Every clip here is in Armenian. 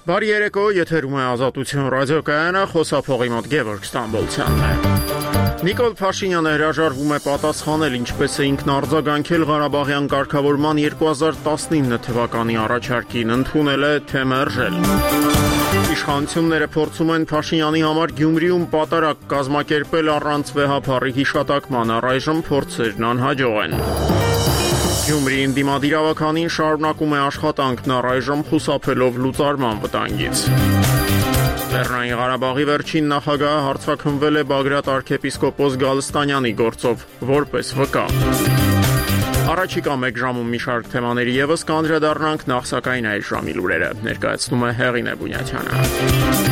Բարի երեկո, եթերում է Ազատություն ռադիոկայանը, խոսափողի մոտ Գևորգ Ստամբոլցյանն է։ Նիկոլ Փաշինյանը հրաժարվում է պատասխանել, ինչպես է ինքն արձագանքել Ղարաբաղյան կարգավորման 2019 թվականի առաջարկին, ընդունել է թե մերժել։ Իշխանությունները փորձում են Փաշինյանի համար Գյումրիում պատարակ կազմակերպել առանց վեհափառի հիշատակման, առայժմ փորձերն անհաջող են։ Գյումրիին դիմադիրավականին շարունակում է աշխատանքն առայժմ խուսափելով լուծարման վտանգից։ Լեռնային Ղարաբաղի վերջին նախագահը հարձակվել է Բագրատ arczepiskopos Գալստանյանի գործով, որպես վկա։ Առաջիկա մեկ ժամում մի շարք թեմաների ևս կանդրադառնանք, նախ սակայն այս ժամի լուրերը ներկայացնում է Հեղինե Բունյաթյանը։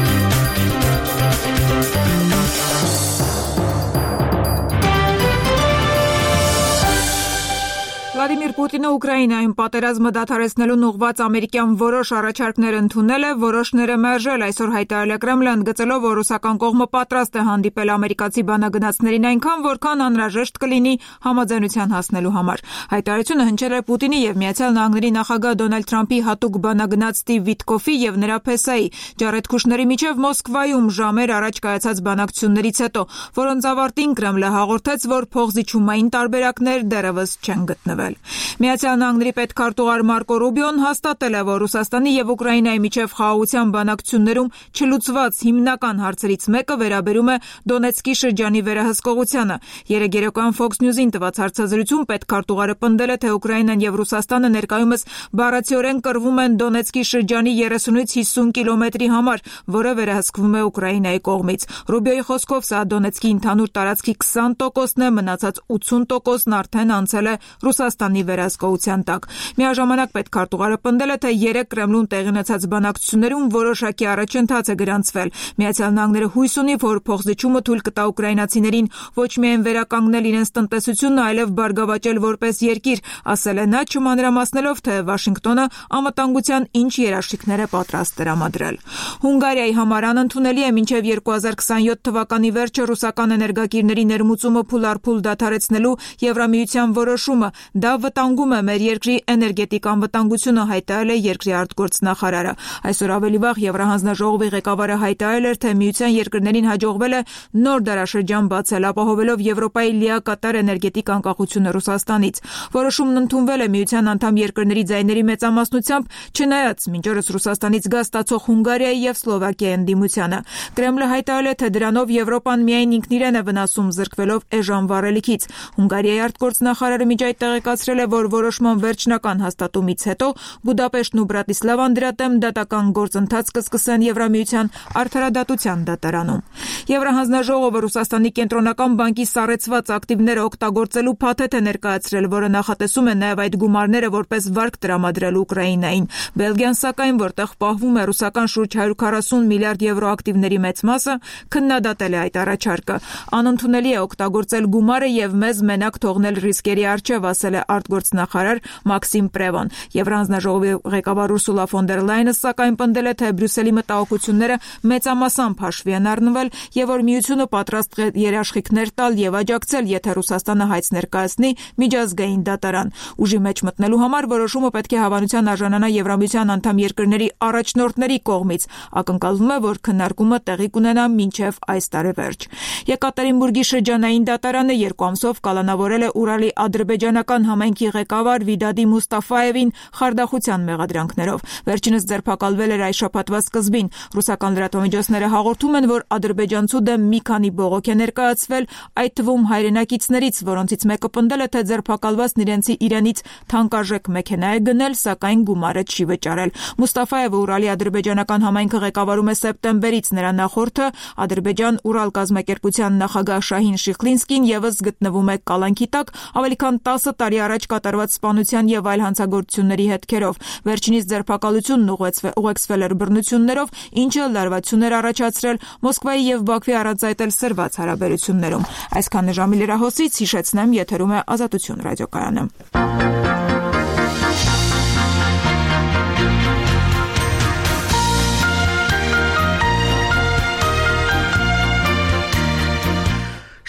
Վլադիմիր Պուտինը Ուկրաինայում պատերազմը դադարեցնելուն ուղղված ամերիկյան որոշ առաջարկներ ընդունել է, որոշները մերժել։ Այսօր հայտարարել է Կրեմլը, ընդգծելով, որ ռուսական կողմը պատրաստ է հանդիպել ամերիկացի բանագնացներին այնքան, որքան անհրաժեշտ կլինի համաձայնության հասնելու համար։ Հայտարարությունը հնչել է Պուտինի եւ Միացյալ Նահանգների նախագահ Դոնալդ Թրամփի հատուկ բանագնաց Ստիվ Վիտկոֆի եւ նրա փեսայի Ջարեդ Քուշների միջև Մոսկվայում ժամեր առաջ կայացած բանակցություններից հետո, որոնց ավարտին Կրեմլը հաղորդեց, որ փոխզիջումային տարբերակներ դեռևս չեն գտնվել։ Միացյալ Նահանգների պետքարտուղար Մարկո Ռուբիոն հաստատել է, որ Ռուսաստանի եւ Ուկրաինայի միջև խաղաղության բանակցություններում չլուծված հիմնական հարցերից մեկը վերաբերում է Դոնեցկի շրջանի վերահսկողությանը։ Երեկ երեկոյան Fox News-ին տված հարցազրույցում պետքարտուղարը պնդել է, թե Ուկրաինան եւ Ռուսաստանը ներկայումս բառացիորեն կռվում են Դոնեցկի շրջանի 30-ից 50 կիլոմետրի համար, որը վերահսկվում է Ուկրաինայի կողմից։ Ռուբիոյի խոսքով սա Դոնեցկի ընդհանուր տարածքի 20%-ն է, մնացած 80%-ն արդեն անցել է Ռուսաստանի վերահսկողության տակ։ Միաժամանակ պետքարտուղարը պնդել է, թե երեք Կրեմլուն տեղի ունեցած բանակցություններում որոշակի առաջընթաց է գրանցվել։ Միացյալ Նահանգները հույս ունի, որ փոխզիջումը թույլ կտա ուկրաինացիներին ոչ միայն վերականգնել իրենց տնտեսությունը, այլև բարգավաճել որպես երկիր, ասել է նա, չմանրամասնելով, թե Վաշինգտոնը անվտանգության ինչ երաշխիքներ է պատրաստ տրամադրել։ Հունգարիայի համար անընդունելի է մինչև 2027 թվականի վերջը ռուսական էներգակիրների ներմուծումը փուլարփուլ դադարեցնելու Եվրամիության որոշումը։ Դա վտանգում է մեր երկրի էներգետիկ անվտանգությունը, հայտարարել է երկրի արտգործնախարարը։ Այսօր ավելի վաղ Եվրահանձնաժողովի ղեկավարը հայտարարել էր, թե միության երկրներին հաջողվել է նոր դարաշրջան բացել, ապահովելով Եվրոպայի լիակատար էներգետիկ անկախությունը Ռուսաստանից։ Որոշումն ընդունվել է միության անդամ երկրների ձայների մեծամասնությամբ, չնայած մինչ օրս Ռուսաստանից գազ ստացող Հունգարիայի եւ Սլովակիայի ընդդիմությանը։ Կրեմլը հայտարարել է, թե դրանով Եվրոպան միայն ինքն իրեն է վնասում, զրկվելով էժան վառելիքից։ Հունգարիայի արտգործնախարարը միջ այդ տեղեկացրել է, որ որոշման վերջնական հաստատումից հետո Բուդապեշտն ու Բրատիսլավան դրա դեմ դատական գործընթաց կսկսեն Եվրամիության արդարադատության դատարանում։ Եվրահանձնաժողովը Ռուսաստանի կենտրոնական բանկի սառեցված ակտիվները օգտագործելու փաթեթ է ներկայացրել, որը նախատեսում է նաև այդ գումարները որպես վարկ տրամադրել Ուկրաինային։ Բելգիան, սակայն, որտեղ պահվում է ռուսական շուրջ 140 միլիարդ եվրո ակտիվների մեծ մասը, քննադատել է այդ առաջարկը։ Անընդունելի է օգտագործել գումարը եւ մեզ մենակ թողնել ռիսկերի առջև, ասել է արտգործնախարար Մաքսիմ Պրևոն։ Եվրահանձնաժողովի ղեկավար Ուրսուլա ֆոն դեր Լայենը սակայն պնդել է, թե Բրյուսելի մտահոգությունները մեծամասամբ հաշվի են առնվել եւ որ միությունը պատրաստ է երաշխիքներ տալ եւ աջակցել, եթե Ռուսաստանը հայց ներկայացնի միջազգային դատարան։ Ուժի մեջ մտնելու համար որոշումը պետք է հավանության արժանանա Եվրամիության անդամ երկրների առաջնորդների կողմից։ Ակնկալվում է, որ քննարկումը տեղի կունենա մինչև այս տարեվերջ։ Եկատերինբուրգի շրջանային դատարանը 2 ամսով կալանավորել է Ուրալի ադրբեջանական համայնքի ղեկավար Վիդադի Մուստաֆաևին խարդախության մեղադրանքներով։ Վերջինս ձերբակալվել էր այս շաբաթվա սկզբին։ Ռուսական լրատվամիջոցները հաղորդում են, որ ադրբեջանցու դեմ մի քանի բողոք է ներկայացվել, այդ թվում հայրենակիցներից, որոնցից մեկը պնդել է, թե ձերբակալվածն իրանից թանկարժեք մեքենա է գնել, սակայն գումարը չի վճարել։ Մուստաֆաևը Ուրալի ադրբեջանական համայնքը ղեկավարում է սեպտեմբերից, նրա նախորդը Ադրբեջան-Ուրալ կազմակերպության նախագահ Շահին Շիխլինսկին եւս գտնվում է կալանքի տակ ավելի քան 10 տարի առաջ կատարված սպանության եւ այլ հանցագործությունների հետքերով։ Վերջինիս ձերբակալությունն ուղեկցվել էր բռնություններով, ինչը լարվածություն էր առաջացրել Մոսկվայի եւ Բաքվի առանցայտել սրված հարաբերություններում։ Այսքանը ժամի լրահոսից, հիշեցնեմ, եթերում է Ազատություն ռադիոկայանը։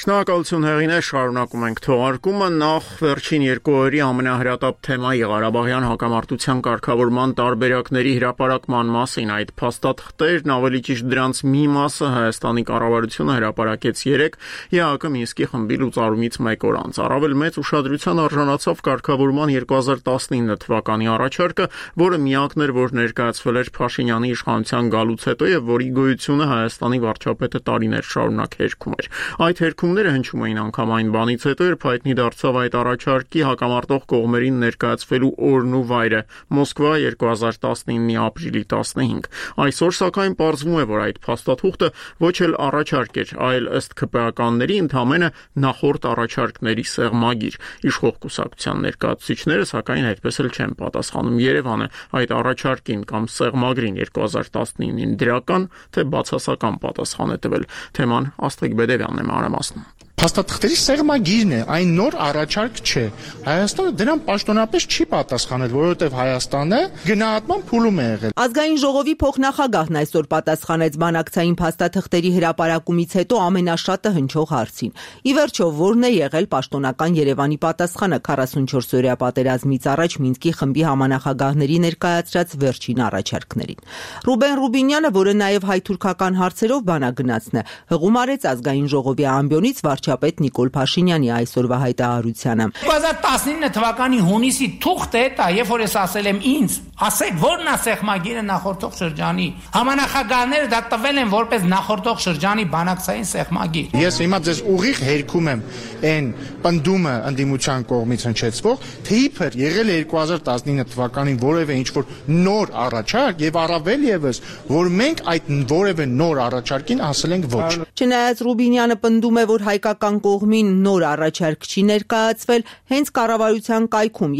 Շնորհակալություն հեղինե, շարունակում ենք թողարկումը նախ վերջին 2 օրերի ամենահրատապ թեմայի Ղարաբաղյան հակամարտության կարգավորման տարբերակների հրապարակման մասին այդ փաստաթղթերն ավելի ճիշտ դրանց մի մասը Հայաստանի կառավարությունը հրապարակեց 3 ԵԱՀԿ Մինսկի խմբի լուծարումից 1 օր անց առավել մեծ ուշադրության արժանացավ կարգավորման 2019 թվականի առաջարկը, որը միակն էր, որ ներկայացվել էր Փաշինյանի իշխանության գալուց հետո եւ որի գոյությունը Հայաստանի վարչապետը տարիներ շարունակ հերքում էր Այդ հերքումները հնչում էին անգամ այն բանից հետո, երբ հայտնի դարձավ այդ առաջարկի հակամարտող կողմերին ներկայացվելու օրն ու վայրը՝ Մոսկվա 2019-ի ապրիլի 15։ Այսօր սակայն պարզվում է, որ այդ փաստաթուղթը ոչ էլ առաջարկ էր, այլ ըստ ՔՊԱ-ականների ընդամենը նախորդ առաջարկների սեղմագիր։ Իշխող կուսակցության ներկայացուցիչները սակայն այդպես էլ չեն պատասխանում։ Երևանը այդ առաջարկին կամ սեղմագրին 2019-ին դրական թե բացասական պատասխան է տվել։ Թեման Աստղիկ Բեդևյանն է մանրամասնում։ Փաստաթղթերի սեղմագիրն է, այն նոր առաջարկ չէ։ Հայաստանը դրան պաշտոնապես չի պատասխանել, որովհետև Հայաստանը գնահատման փուլում է եղել։ Ազգային ժողովի փոխնախագահն այսօր պատասխանեց բանակցային փաստաթղթերի հրապարակումից հետո ամենաշատը հնչող հարցին։ Ի վերջո, որն է եղել պաշտոնական Երևանի պատասխանը 44-օրյա պատերազմից առաջ Մինսկի խմբի համանախագահների ներկայացրած վերջին առաջարկներին։ Ռուբեն Ռուբինյանը, որը նաև հայ-թուրքական հարցերով բանագնացն է, հղում արեց ազգային ժողովի ամբիոնից վարչապետ Նիկոլ Փաշինյանի այսօրվա հայտարարությանը։ 2019 թվականի հունիսի թուղթը դա, երբ որ ես ասել եմ ինձ, ասեք որն է սեղմագիրը նախորդող շրջանի։ Համանախագահները դա տվել են որպես նախորդող շրջանի բանակցային սեղմագիր։ Ես հիմա ձեզ ուղիղ հերքում եմ այն պնդումը ընդդիմության կողմից հնչեցվող, թե իբր եղել է 2019 թվականին որևէ ինչ-որ նոր առաջարկ եւ առավել եւս, որ մենք այդ որևէ նոր առաջարկին ասել ենք ոչ։ Չնայած Ռուբինյանը պնդում է, որ հայկական կողմին նոր առաջարկ չի ներկայացվել, հենց կառավարության կայքում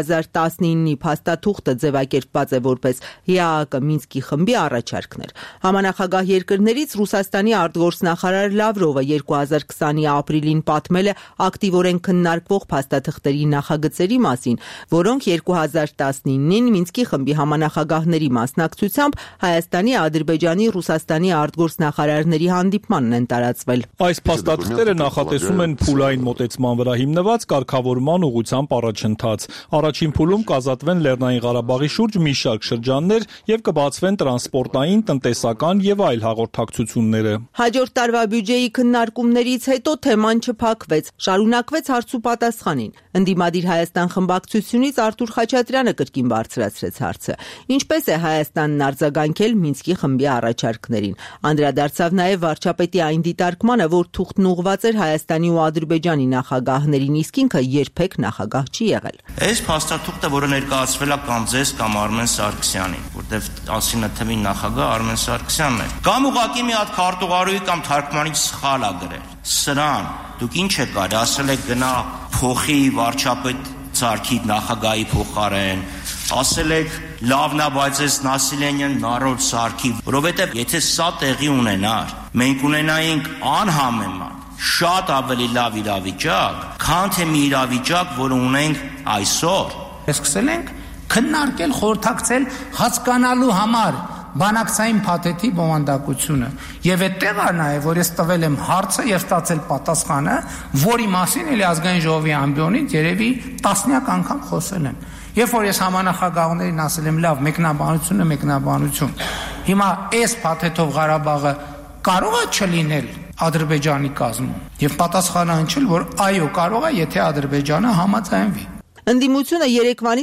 2019-ի փաստաթուղթը ձևակերպված է որպես ԵԱՀԿ Մինսկի խմբի առաջարկներ։ Համանախագահ երկրներից Ռուսաստանի արտգործնախարար Լավրովը 2020-ի ապրիլին պատմել է ակտիվորեն քննարկվող փաստաթղթերի նախագծերի մասին, որոնք 2019-ին Մինսկի խմբի համանախագահների մասնակցությամբ Հայաստանի, Ադրբեջանի, Ռուսաստանի արտգործնախարարների հանդիպմանն են տարածվել։ Այս փաստաթղթերը նախատեսում են փուլային մոտեցման վրա հիմնված կարգավորման ուղղությամբ առաջընթաց։ Առաջին փուլում կազատվեն Լեռնային Ղարաբաղի շուրջ մի շարք շրջաններ եւ կբացվեն տրանսպորտային, տնտեսական եւ այլ հաղորդակցությունները։ Հաջորդ տարվա բյուջեի քննարկումներից հետո թեման չփակվեց, շարունակվեց հարց ու պատասխանին։ Ընդդիմադիր Հայաստան խմբակցությունից Արթուր Խաչատրյանը կրկին բարձրացրեց հարցը. ինչպես է Հայաստանն արձագանքել Մինսկի խմբի առաջարկներին։ Անդրադարձավ նաև վարչապետի այն դիտարկմանը, որ թուղթն ուղղված էր Հայաստանի ու Ադրբեջանի նախագահներին, իսկ ինքը երբեք նախագահ չի եղել։ Այս փաստաթուղթը, որը ներկայացվել է կամ ձեզ կամ Արմեն Սարգսյանին, որտեղ ասինը թվի նախագահ Արմեն Սարգսյանն է, կամ ուղղակի մի հատ քարտուղարուի կամ թարգմանիչ սխալ է գրել։ Սրան դուք ինչ եք արել, ասել եք գնա փոխի վարչապետ Սարգսի նախագահի փոխարեն, ասել եք լավն է, բայց այս Նասիլենյան նարոդ Սարգսի, որովհետև եթե սա տեղի ունենար, մենք ունենայինք անհամեմատ շատ ավելի լավ իրավիճակ, քան թե մի իրավիճակ, որը ունենք այսօր։ Սկսել ենք քննարկել, խորհրդակցել հասկանալու համար բանակցային փաթեթի բովանդակությունը եւ այդտեղ է նաեւ որ ես տվել եմ հարցը եւ ստացել պատասխանը, որի մասին էլի ազգային ժողովի ամբիոնից երևի տասնյակ անգամ խոսել եմ։ Երբ որ ես համանախագահներին ասել եմ լավ, մեկնաբանություն։ Հիմա այս փաթեթով Ղարաբաղը կարող է չլինել Ադրբեջանի կազմում եւ պատասխանը հնչել, որ այո, կարող է, եթե Ադրբեջանը համաձայնվի։ Ընդդիմությունը երեկվանից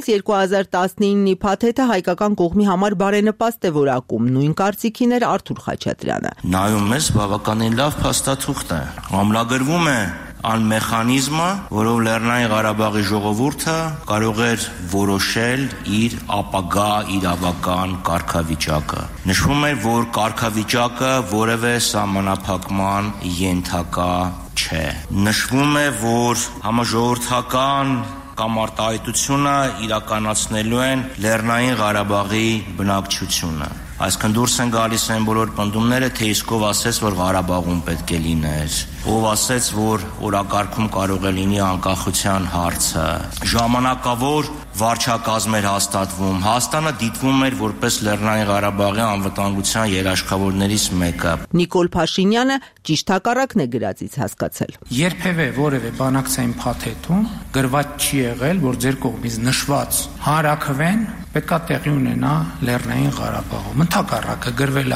2019-ի փաթեթը հայկական կողմի համար բարենպաստ է որակում, նույն կարծիքին էր Արթուր Խաչատրյանը։ Նայում ես բավականին լավ փաստաթուղթ է։ Ամրագրվում է ան մեխանիզմը, որով Լեռնային Ղարաբաղի ժողովուրդը կարող էր որոշել իր ապագա իրավական կարգավիճակը։ Նշվում է, որ կարգավիճակը որևէ սահմանափակման ենթակա չէ։ Նշվում է, որ համաժողովրդական կամ արտահայտությունը իրականացնելու են Լեռնային Ղարաբաղի բնակչությունը։ Այսինքն դուրս են գալիս այն բոլոր պնդումները, թե իսկ ով ասեց, որ Ղարաբաղում պետք է լիներ, ով ասեց, որ օրակարգում կարող է լինի անկախության հարցը, ժամանակավոր վարչակազմ էր հաստատվում, Հայաստանը դիտվում էր որպես Լեռնային Ղարաբաղի անվտանգության երաշխավորներից մեկը։ Նիկոլ Փաշինյանը ճիշտ հակառակն է գրածից հասկացել։ Երբևէ որևէ բանակցային փաթեթում գրված չի եղել, որ ձեր կողմից նշված հանրաքվեն պետքա տեղի ունենա Լեռնային Ղարաբաղում։ Ընդհակառակը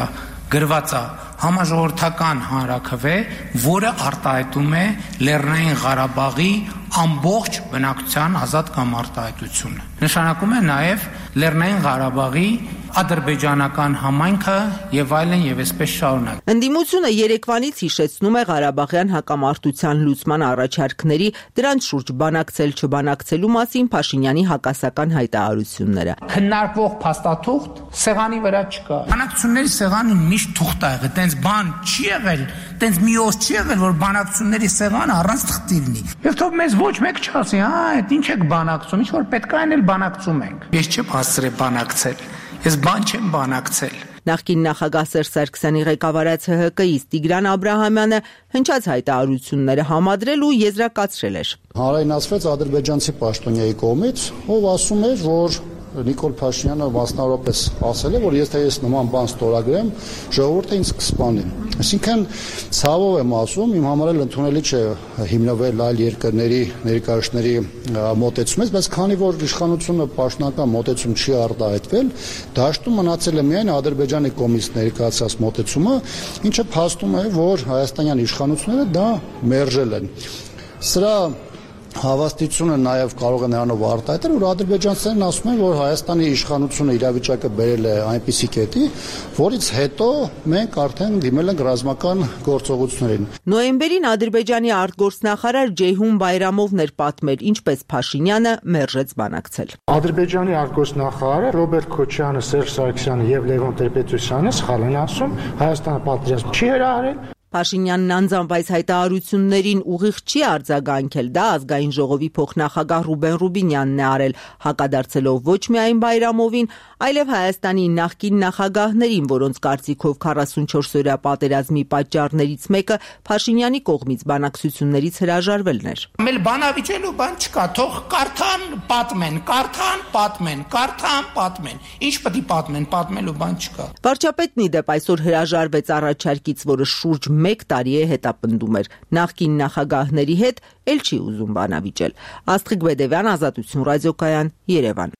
գրված է համաժողովրդական հանրաքվե, որը արտահայտում է Լեռնային Ղարաբաղի ամբողջ բնակչության ազատ կամ արտահայտությունը։ Նշանակում է նաև Լեռնային Ղարաբաղի ադրբեջանական համայնքը եւ այլն եւ այսպես շարունակ։ Ընդդիմությունը երեկվանից հիշեցնում է Ղարաբաղյան հակամարտության լուծման առաջարկների, դրանց շուրջ բանակցել չբանակցելու մասին Փաշինյանի հակասական հայտարարությունները։ Քննարկվող փաստաթուղթ սեղանի վրա չկա։ Բանակցությունների սեղանը միշտ թուղթ է եղել, տենց բան չի եղել, տենց մի օր չի եղել, որ բանակցությունների սեղանը առանց թղթի լինի։ Եվ թող մեզ ոչ մեկ չասի, այդ ինչ եք բանակցում, ինչ որ պետք է այնել բանակցում ենք։ Ես չեմ հասցրել բանակցել։ Ես բան չեմ բանակցել։ Նախկին նախագահ Սերժ Սարգսյանի ղեկավարած ՀՀԿ-ից Տիգրան Աբրահամյանը հնչած հայտարարությունները համադրել ու եզրակացրել էր։ Հանրայնացվեց ադրբեջանցի պաշտոնյայի կողմից, ով ասում էր, որ Նիկոլ Փաշինյանը մասնավորապես ասել է, որ եթե ես նման բան ստորագրեմ, ժողովուրդը ինձ կսպանի։ Այսինքն ցավով եմ ասում, իմ համար էլ ընդունելի չէ հիմնվել այլ երկրների ներկայացների մոտեցումից, բայց քանի որ իշխանությունը պաշտոնական մոտեցում չի արտահայտվել, դաշտում մնացել է միայն Ադրբեջանի կողմից ներկայացած մոտեցումը, ինչը փաստում է, որ հայաստանյան իշխանությունները դա մերժել են։ Սրա հավաստիությունը նաև կարող է նրանով արտահայտել, որ ադրբեջանցիներն ասում են, որ Հայաստանի իշխանությունը իրավիճակը բերել է այնպիսի կետի, որից հետո մենք արդեն դիմել ենք ռազմական գործողություններին։ Նոյեմբերին Ադրբեջանի արտգործնախարար Ջեյհուն Բայրամովն էր պատմել, ինչպես Փաշինյանը մերժեց բանակցել։ Ադրբեջանի արտգործնախարարը Ռոբերտ Քոչյանը, Սերժ Սարգսյանը եւ Լևոն Տեր-Պետրոսյանը սխալ են ասում, Հայաստանը պատերազմ չի հրահրել։ Փաշինյանն անձամբ այս հայտարարություններին ուղիղ չի արձագանքել, դա ազգային ժողովի փոխնախագահ Ռուբեն Ռուբինյանն է արել, հակադարձելով ոչ միայն Բայրամովին, այլև Հայաստանի նախկին նախագահներին, որոնց կարծիքով 44-օրյա պատերազմի պատճառներից մեկը Փաշինյանի կողմից բանակցություններից հրաժարվելն էր։ Ամել բանավիճելու բան չկա, թող կարդան, պատմեն, կարդան, պատմեն, կարդան, պատմեն։ Ինչ պետք է պատմեն, պատմելու բան չկա։ Վարչապետն ի դեպ այսօր հրաժարվեց առաջարկից, որը շուրջ 1 տարի է հետապնդում էր։ Նախկին նախագահների հետ էլ չի ուզում բանավիճել։ Աստղիկ Բեդևյան, Ազատություն ռադիոկայան, Երևան։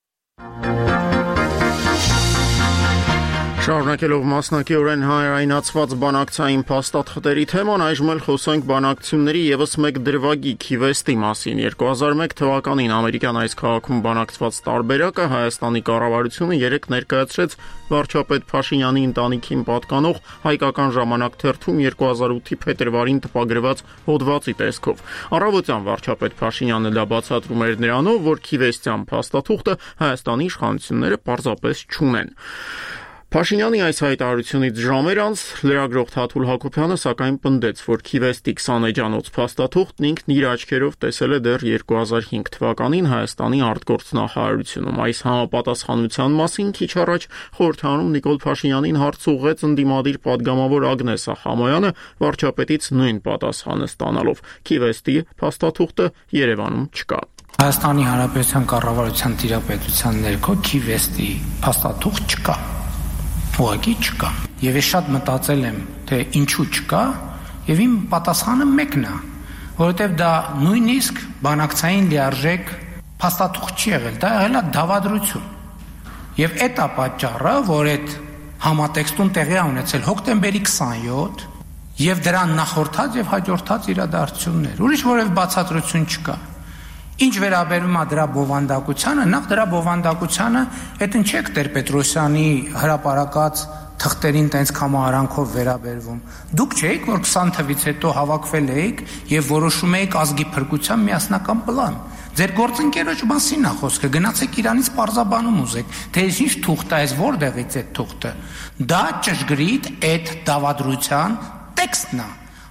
Շարունակելով մասնակիորեն հանրայնացված բանակցային փաստաթղթերի թեման, այժմ էլ խոսենք բանակցությունների եւս մեկ դրվագի Քիվեստի մասին։ 2001 թվականին ամերիկյան այս քաղաքում բանակցված տարբերակը Հայաստանի կառավարությունը երեք ներկայացրեց վարչապետ Փաշինյանի ընտանիքին պատկանող հայկական ժամանակ թերթում 2008-ի փետրվարին տպագրված հոդվածի տեսքով։ Առավոտյան վարչապետ Փաշինյանը դա բացատրում էր նրանով, որ Քիվեստյան փաստաթուղթը Հայաստանի իշխանությունները պարզապես չունեն։ Փաշինյանի այս հայտարարությունից ժամեր անց լրագրող Թաթուլ Հակոբյանը սակայն պնդեց, որ Քիվեստի 20 էջանոց փաստաթուղթն ինքն իր աչքերով տեսել է դեռ 2005 թվականին Հայաստանի արտգործնախարարությունում։ Այս համապատասխանության մասին քիչ առաջ խորհրդարանում Նիկոլ Փաշինյանին հարց ուղղեց ընդդիմադիր պատգամավոր Ագնես Ախամոյանը, վարչապետից նույն պատասխանը ստանալով։ Քիվեստի փաստաթուղթը Երևանում չկա։ Հայաստանի Հանրապետության կառավարության տիրապետության ներքո Քիվեստի փաստաթուղթ չկա։ Ուղղակի չկա։ Եվ ես շատ մտածել եմ, թե ինչու չկա, եւ իմ պատասխանը մեկն է, որովհետեւ դա նույնիսկ բանակցային լիարժեք փաստաթուղթ չի եղել, դա եղել է դավադրություն։ Եվ այդ է պատճառը, որ այդ համատեքստում տեղի է ունեցել հոկտեմբերի 27 եւ դրան նախորդած եւ հաջորդած իրադարձություններ։ Ուրիշ որևէ բացատրություն չկա։ Ինչ վերաբերում է դրա բովանդակությանը, նախ դրա բովանդակությանը այդ ինչ է Տեր-Պետրոսյանի հրապարակած թղթերին տենց կամարանքով վերաբերվում։ Դուք չէիք, որ 20 թվից հետո հավաքվել էիք եւ որոշում էիք ազգի փրկության միասնական պլան։ Ձեր գործընկերոջ մասին է խոսքը, գնացեք իրանից պարզաբանում ուզեք, թե ինչ թուղթ է, այս որտեղից է թուղթը։ Դա ճշգրիտ այդ դավադրության տեքստն է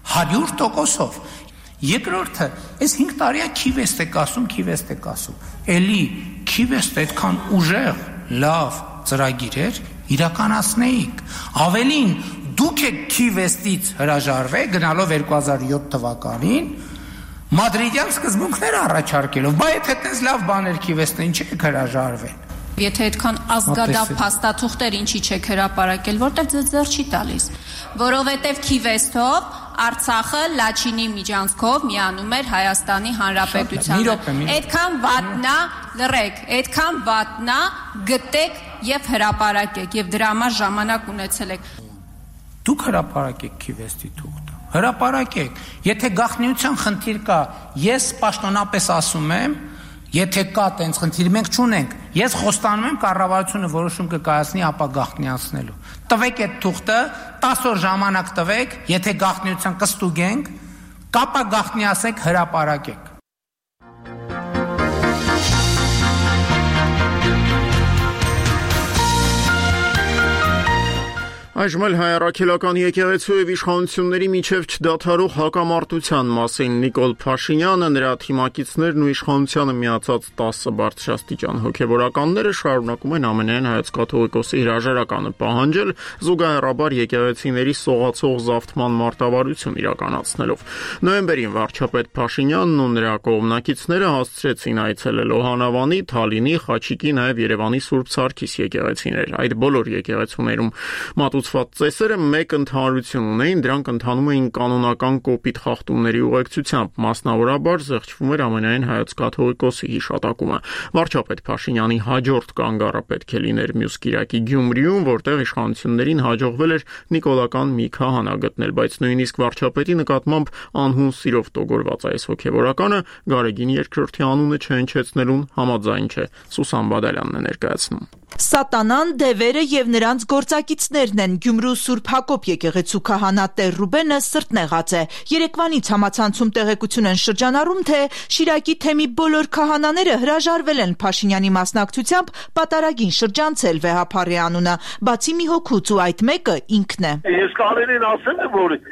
100%-ով։ Երկրորդը, այս 5 տարիա Քիվեստ եք ասում, էլի Քիվեստ այդքան ուժեղ, լավ ծրագիր էր, իրականացնեիք։ Ավելին, դուք եք Քիվեստից հրաժարվել, գնալով 2007 թվականին, Մադրիդյան սկզբունքներ առաջարկելով, բայց եթե այդպես լավ բաներ քիվեստը ինչի է հրաժարվել։ Եթե այդքան ազգադապ փաստաթուղթեր ինչի չեք հրապարակել, որտեղ ձեր չի տալիս, որովհետև քիվեստով Արցախը Լաչինի միջանցքով միանում էր Հայաստանի Հանրապետությանը։ Այդքան վատնա, լռեք, այդքան վատնա գտեք եւ հրապարակեք եւ դրա համար ժամանակ ունեցել եք։ Դուք հրապարակեք քիվեստի թուղթը։ Հրապարակեք։ Եթե գաղտնիության խնդիր կա, ես պաշտոնապես ասում եմ, եթե կա տենց խնդիր, մենք չունենք։ Ես խոստանում եմ կառավարությունը որոշում կկայացնի ապա գաղտնիացնելու։ Տվեք այդ թուղթը, 10 օր ժամանակ տվեք, եթե գաղտնիության կստուգենք, կապա գաղտնիացեք, հրապարակեք։ Այժմ էլ հայ առաքելական եկեղեցու եւ իշխանությունների միջև չդադարող հակամարտության մասին Նիկոլ Փաշինյանը, նրա թիմակիցներն ու իշխանությանը միացած 10 բարձրաստիճան հոգեվորականները շարունակում են ԱՄՆ-ն Հայոց կաթողիկոսի հրաժարականը պահանջել, զուգահեռաբար եկեղեցիների սողացող զավթման մարտավարություն իրականացնելով։ Նոյեմբերին վարչապետ Փաշինյանն ու նրա կողմնակիցները հասցրեցին այցելել Օհանավանի, Թալինի, Խաչիկի, նաեւ Երևանի Սուրբ Սարգիս եկեղեցիներ։ Այդ բոլոր եկեղեցուներում ծեսերը մեկ ընդհանրություն ունեին, դրանք ընթանում էին կանոնական կոպիտ խախտումների ուղեկցությամբ, մասնավորաբար զեղչվում էր ԱՄՆ-ն Հայոց կաթողիկոսի հիշատակումը։ Վարչապետ Փաշինյանի հաջորդ կանգառը պետք է լիներ մյուս կիրակի Գյումրիում, որտեղ իշխանություններին հաջողվել էր նիկոլական մի քահանա գտնել, բայց նույնիսկ վարչապետի նկատմամբ անհուն սիրով տոգորված այս հոգևորականը Գարեգին II անունը չհնչեցնելուն համաձայն չէ։ Սուսան Բադալյանն է ներկայացնում։ Սատանան, դևերը եւ նրանց գործակիցներն են Գյումրու Սուրբ Հակոբ եկեղեցու քահանա Տեր Ռուբենը սրտնեղած է։ Երեկվանից համացանցում տեղեկություն են շրջանառում, թե Շիրակի թեմի բոլոր քահանաները հրաժարվել են Փաշինյանի մասնակցությամբ պատարագին շրջանցել վեհափառի անունը, բացի մի հոգուց ու այդ մեկը ինքն է։ Ես կարելին ասել եմ, որ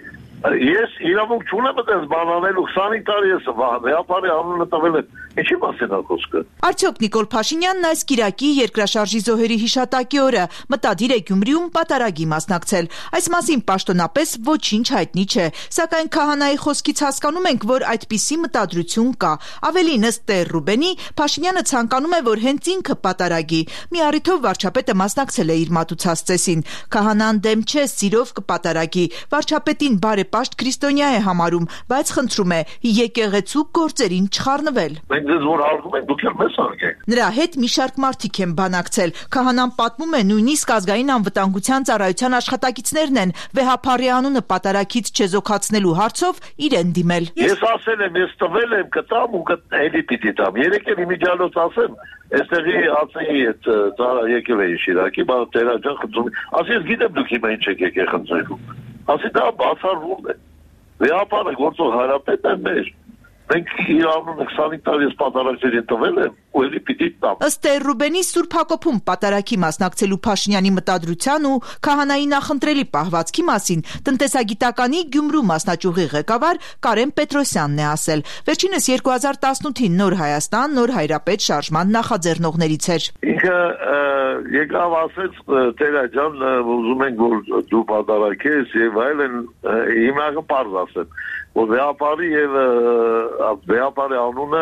ես իրավունք չունեմ այդպես բան անելու, 25 տարի ես վեհափառի անունը տվել եմ։ Ինչի մասին է խոսքը։ Արդյոք Նիկոլ Փաշինյանն այս կիրակի երկրաշարժի զոհերի հիշատակի օրը մտադիր է Գյումրիում պատարագի մասնակցել։ Այս մասին պաշտոնապես ոչինչ հայտնի չէ, սակայն քահանայի խոսքից հասկանում ենք, որ այդպիսի մտադրություն կա։ Ավելին, ըստ Տեր Ռուբենի, Փաշինյանը ցանկանում է, որ հենց ինքը պատարագի։ Մի առիթով վարչապետը մասնակցել է իր մատուցած ծեսին։ Քահանան դեմ չէ, սիրով կպատարագի։ Վարչապետին բարեպաշտ քրիստոնյա է համարում, բայց խնդրում է եկեղեցու գործերին չխառնվել։ Ձեզ որ արգում եք, դուք էլ մեզ արգեք։ Նրա հետ մի շարք մարդիկ են բանակցել։ Քահանան պատմում է, նույնիսկ ազգային անվտանգության ծառայության աշխատակիցներն են վեհափառի անունը պատարագից չեզոքացնելու հարցով իրեն դիմել։ Ես ասել եմ, ես տվել եմ, կտամ ու էլի պիտի տամ։ Երեք էլ իմիջիալոց ասեմ, այստեղի ԱՑ-ի հետ եկել էի Շիրակի, բայց Տերաջան խնդրում։ Ասի ես գիտեմ դուք հիմա ինչ եք եկել խնդրելու։ Ասի դա բացառվում է։ Վեհափառը գործող հարապետն է մեր։ Մենք իրավունք 25 տարի ես պատարագներին տվել եմ ու էլի պիտի տամ։ Ըստ Տեր Ռուբենի Սուրբ Հակոբում պատարագի մասնակցելու Փաշինյանի մտադրության ու քահանայի նախընտրելի պահվածքի մասին տնտեսագիտականի Գյումրու մասնաճյուղի ղեկավար Կարեն Պետրոսյանն է ասել։ Վերջինս 2018-ին Նոր Հայաստան, Նոր Հայրապետ շարժման նախաձեռնողներից էր։ Ինքը եկավ ասեց Տերա ջան, ուզում ենք որ դու պատարագես եւ այլն, հիմա կպարզ ասեմ, որ վեհապարի եւ վեհապարի անունը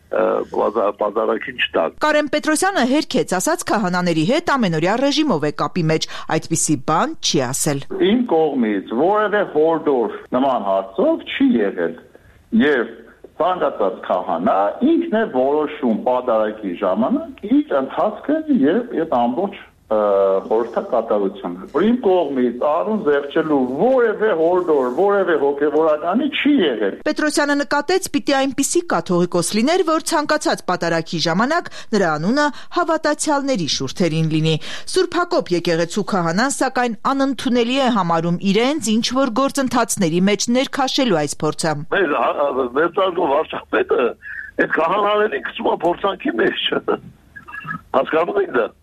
պատարագին չտակ։ Կարեն Պետրոսյանը հերքեց, ասաց քահանաների հետ ամենօրյա ռեժիմով է կապի մեջ, այդպիսի բան չի ասել։ Իմ կողմից որևէ հորդոր նման հարցով չի եղել եւ ցանկացած քահանա ինքն է որոշում պատարագի ժամանակ իր ընթացքը եւ ամբողջ խորհրդակատարությունը։ Որ իմ կողմից արուն զեղչելու որևէ հորդոր, որևէ հոգևորականի չի եղել։ Պետրոսյանը նկատեց, պիտի այնպիսի կաթողիկոս լիներ, որ ցանկացած պատարագի ժամանակ նրա անունը հավատացյալների շուրթերին լինի։ Սուրբ Հակոբ եկեղեցու քահանան սակայն անընդունելի է համարում իրենց ինչ որ գործընթացների մեջ ներքաշելու այս փորձը։ Մեր վարչապետը այդ քահանաներին գցում է փորձանքի մեջ։ Հասկանում եք դա։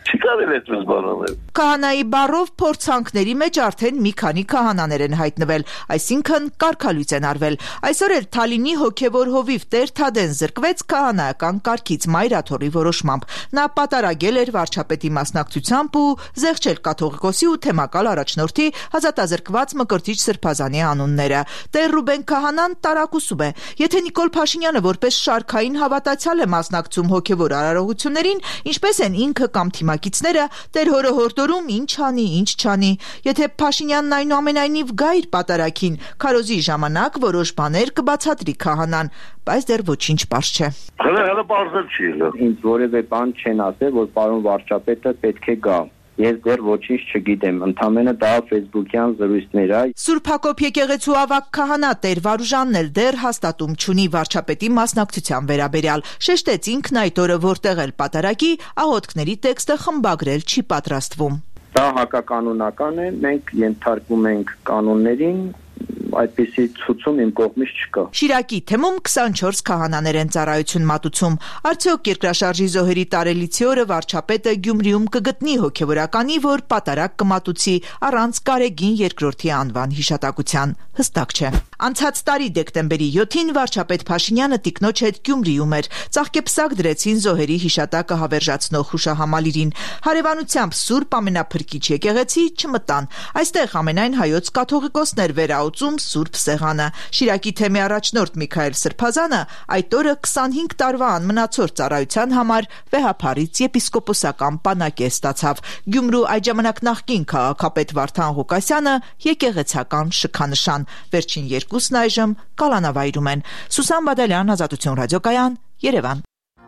Չի կարելի այդպես բառանել։ Քահանայի բառով փորձանքների մեջ արդեն մի քանի քահանաներ են հայտնվել, այսինքն կարգալույծ են արվել։ Այսօր էլ Թալինի հոգևոր հովիվ Տեր Թադեն զրկվեց քահանայական կարգից Մայրաթորի որոշմամբ։ Նա պատարագել էր վարչապետի մասնակցությամբ ու զեղչել կաթողիկոսի ու թեմակալ առաջնորդի ազատազրկված Մկրտիչ Սրբազանի անունները։ Տեր Ռուբեն քահանան տարակուսում է, եթե Նիկոլ Փաշինյանը որպես շարքային հավատացյալ է մասնակցում հոգևոր արարողություններին, ինչպես են ինքը կամ թիմակիցները Տեր հորը հորդորում ինչ անի, ինչ չանի։ Եթե Փաշինյանն այնուամենայնիվ գա իր պատարագին, քարոզի ժամանակ որոշ բաներ կբացատրի քահանան, բայց դեռ ոչինչ պարզ չէ։ Հələ բարձր չի։ Ինձ որևէ բան չեն ասել, որ պարոն վարչապետը պետք է գա։ Ես դեռ ոչինչ չգիտեմ, ընդամենը դա ֆեյսբուքյան զրույցներ է։ Սուրբ Հակոբ եկեղեցու ավագ քահանա Տեր Վարուժանն էլ դեռ հաստատում չունի վարչապետի մասնակցության վերաբերյալ։ Շեշտեց ինքն այդ օրը որտեղ էլ պատարագի, աղոթքների տեքստը խմբագրել չի պատրաստվում։ Դա հակականոնական է, մենք ենթարկվում ենք կանոններին, այդպիսի ցուցում իմ կողմից չկա։ Շիրակի թեմում 24 քահանաներ են ծառայություն մատուցում։ Արդյոք երկրաշարժի զոհերի տարելիցի օրը վարչապետը Գյումրիում կգտնի հոգևորականի, որ պատարագ կմատուցի առանց Գարեգին II անվան հիշատակության։ Հստակ չէ։ Անցած տարի դեկտեմբերի 7-ին վարչապետ Փաշինյանը տիկնոջ հետ Գյումրիում էր։ Ծաղկեպսակ դրեցին զոհերի հիշատակը հավերժացնող հուշահամալիրին։ Հարևանությամբ Սուրբ Ամենափրկիչ եկեղեցի չմտան։ Այստեղ ամենայն հայոց կաթողիկոսներ վերաուծում Սուրբ Սեղանը։ Շիրակի թեմի առաջնորդ Միքայել Սրբազանը այդ օրը 25 տարվա անմնացորդ ծառայության համար վեհափարից եպիսկոպոսական պանակե ստացավ։ Գյումրու այդ ժամանակ նախկին քաղաքապետ Վարդան Ղուկասյանը եկեղեցական շքանշան։ Վերջին երկուսն այժմ կալանավայրում են։ Սուսան Բադալյան, Ազատություն ռադիոկայան, Երևան։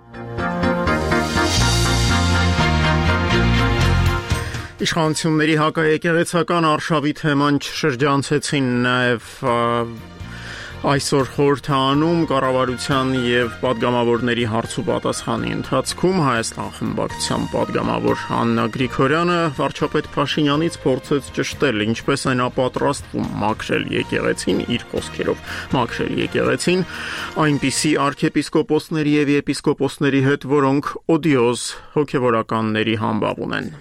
Իշխանությունների հակաեկեղեցական արշավի թեման շրջանցեցին նաև այսօր խորհրդանում կառավարության եւ պատգամավորների հարց ու պատասխանի ընթացքում Հայաստան խմբակցության պատգամավոր Աննա Գրիգորյանը վարչապետ Փաշինյանից փորձեց ճշտել ինչպես է նա պատրաստվում մաքրել եկեղեցին, իր խոսքերով մաքրել եկեղեցին այնպիսի arczepiskoposների եւ եպիսկոպոսների հետ, որոնք օդիոզ հոգեվորականների համբավ ունեն։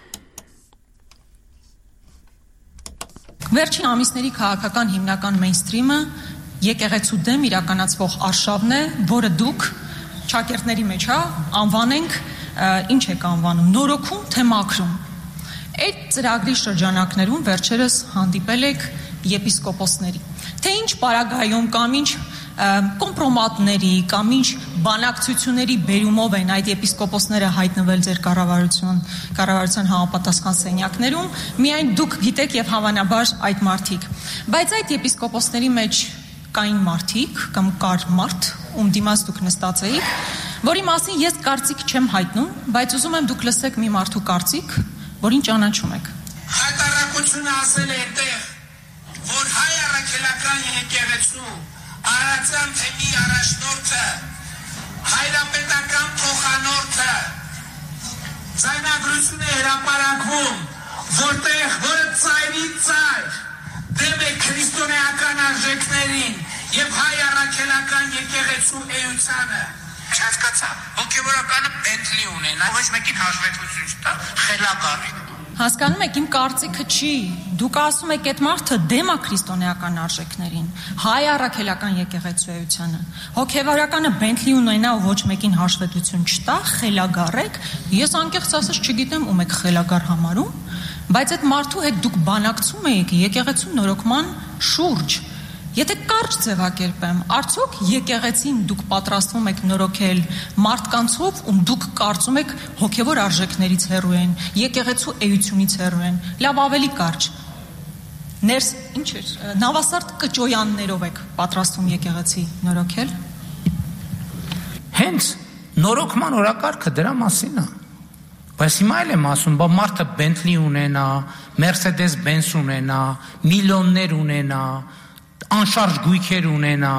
Վերջին ամիսների քաղաքական հիմնական մեյնսթրիմը եկեղեցու դեմ իրականացվող արշավն է, որը դուք ճակերտների մեջ անվանենք, ինչ եք անվանում, նորոգում, թե մաքրում։ Այդ ծրագրի շրջանակներում վերջերս հանդիպել եք եպիսկոպոսների, թե ինչ պարագայում կամ ինչ կոմպրոմատների կամ ինչ բանակցությունների բերումով են այդ եպիսկոպոսները հայտնվել ձեր կառավարության համապատասխան սենյակներում, միայն դուք գիտեք եւ հավանաբար այդ մարդիկ։ Բայց այդ եպիսկոպոսների մեջ կային մարդիկ կամ կար մարդ, ում դիմաց դուք նստած էիք, որի մասին ես կարծիք չեմ հայտնում, բայց ուզում եմ դուք լսեք մի մարդու կարծիք, որին ճանաչում եք։ Հայտարարությունը ասել է այնտեղ, որ հայ առաքելական եկեղեցու Արարածյան թեմի առաջնորդը, հայրապետական փոխանորդը, ձայնագրություն է հրապարակվում, որը ծայրի ծայր դեմ է քրիստոնեական արժեքներին եւ հայ առաքելական եկեղեցու էությանը։ Չհասկացա, հոգեվորականը Բենթլի ունենա, ոչ մեկին հաշվետվություն չտա, խելագար է։ Հասկանում եք, իմ կարծիքը չի, դուք ասում եք այդ մարդը դեմ է քրիստոնեական արժեքներին, հայ առաքելական եկեղեցու էությանը, հոգևորականը Բենթլի ունենա ու ոչ մեկին հաշվետվություն չտա, խելագար եք, ես անկեղծ ասած չգիտեմ ում եք խելագար համարում, բայց այդ մարդու հետ դուք բանակցում եք եկեղեցու նորոգման շուրջ։ Եթե կարճ ձևակերպեմ, արդյոք եկեղեցին դուք պատրաստվում եք նորոգել մարդկանցով, ում դուք կարծում եք հոգևոր արժեքներից հեռու են, եկեղեցու էությունից հեռու են, լավ ավելի կարճ։ Ներս, ինչ էր, նավասարդ կճոյաններով եք պատրաստվում եկեղեցի նորոգել։ Հենց նորոգման օրակարգը դրա մասին է։ Բայց հիմա էլ եմ ասում, բա մարդը Բենթլի ունենա, Mercedes-Benz ունենա, միլիոններ ունենա, անշարժ գույքեր ունենա,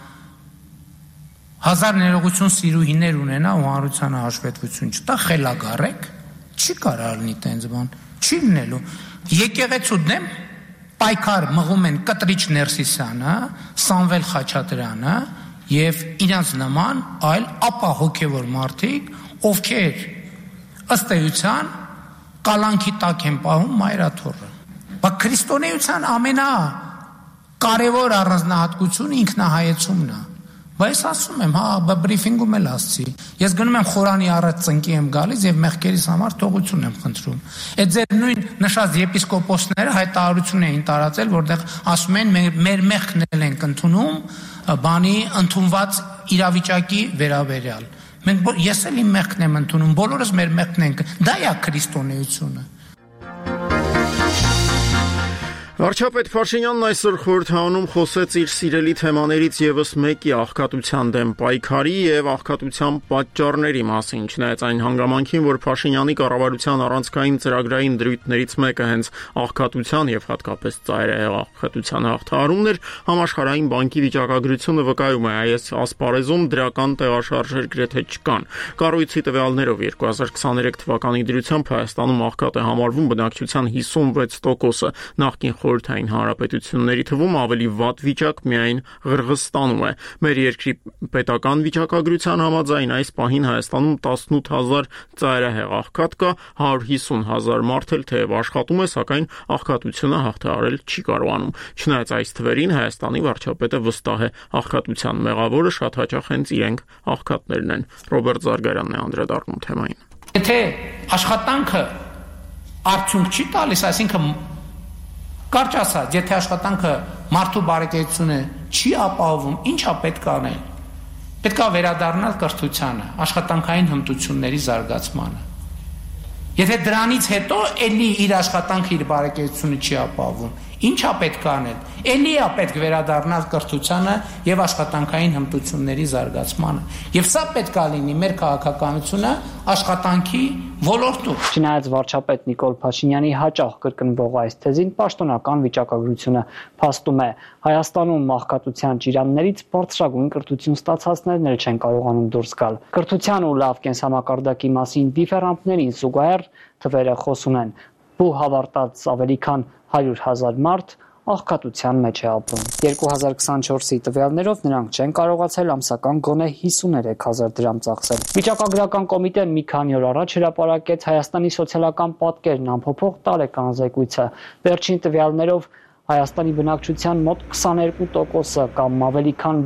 1000 ներողություն սիրուհիներ ունենա ու հանրությանը հաշվետվություն չտա, խելագար եք, չի կարող լինի տենց բան, չի լինելու։ Եկեղեցու դեմ պայքար մղում են Կտրիչ Ներսիսյանը, Սամվել Խաչատրյանը եւ իրանց նման այլ ապա հոգևոր մարդիկ, ովքեր ըստ էության կալանքի տակ են պահում մայրաթոռը։ Բայց քրիստոնեության ամենակարևոր առանձնահատկությունը ինքնահայեցումն է։ Բայց ասում եմ, բրիֆինգում էլ ասացի։ Ես գնում եմ խորանի առաջ ծնկի եմ գալիս եւ մեղքերիս համար թողություն եմ խնդրում։ Այդ ձեր նույն նշած եպիսկոպոսները հայտարարություն էին տարածել, որտեղ ասում են մեր մեղքն ենք ընդունում բանի ընդունված իրավիճակի վերաբերյալ։ Ես էլ իմ մեղքն եմ ընդունում, բոլորս մեր մեղքն ենք։ Դա է քրիստոնեությունը։ Վարչապետ Փաշինյանն այսօր խորհրդանում խոսեց իր սիրելի թեմաներից եւս մեկի աղքատության դեմ պայքարի եւ աղքատության պատճառների մասին, չնայած այն հանգամանքին, որ Փաշինյանի կառավարության առանցքային ծրագրային դրույթներից մեկը հենց աղքատության եւ հատկապես ծայրահեղ աղքատության հաղթահարումն էր, Համաշխարհային բանկի վիճակագրությունը վկայում է, այս ասպարեզում դրական տեղաշարժեր գրեթե չկան։ Կառույցի տվյալներով 2023 թվականի դրությամբ Հայաստանում աղքատ է համարվում բնակչության 56%-ը, նախկին խորհրդային հանրապետությունների թվում ավելի վատ վիճակ միայն Ղրղստանում է։ Մեր երկրի պետական վիճակագրության համաձայն այս պահին Հայաստանում 18,000 ծայրահեղ աղքատ կա, 150,000 մարդ էլ թեև աշխատում է, սակայն աղքատությունը հաղթահարել չի կարողանում։ Չնայած այս թվերին Հայաստանի վարչապետը վստահ է, աղքատության մեղավորը շատ հաճախ հենց իրենք աղքատներն են։ Ռոբերտ Զարգարյանն է անդրադառնում թեմային։ Եթե աշխատանքը արդյունք չի տալիս, այսինքն կարճ ասած, եթե աշխատանքը մարդու բարեկեցությունը չի ապահովում, ի՞նչ է պետք անել։ Պետք է վերադառնալ կրթությանը, աշխատանքային հմտությունների զարգացմանը։ Եթե դրանից հետո էլի իր աշխատանքը իր բարեկեցությունը չի ապահովում, ինչ է պետք անել։ Էլի է պետք վերադառնալ կրթությանը եւ աշխատանքային հմտությունների զարգացմանը։ Եվ սա պետք է լինի մեր քաղաքականությունը աշխատանքի ոլորտում։ Չնայած վարչապետ Նիկոլ Փաշինյանի հաճախ կրկնվող այս թեզին, պաշտոնական վիճակագրությունը փաստում է, Հայաստանում աղքատության ճիրաններից բարձրագույն կրթություն ստացածներն էլ չեն կարողանում դուրս գալ։ Կրթության ու լավ կենսամակարդակի մասին դիֆերանտներին զուգահեռ թվերը խոսում են։ Բու հավարտած ավելի քան 100,000 մարդ աղքատության մեջ է ապրում։ 2024-ի տվյալներով նրանք չեն կարողացել ամսական գոնե 53,000 դրամ ծախսել։ Վիճակագրական կոմիտեն մի քանի օր առաջ հրապարակեց Հայաստանի սոցիալական պատկերն ամփոփող տարեկան զեկույցը։ Վերջին տվյալներով Հայաստանի բնակչության մոտ 22%-ը կամ ավելի քան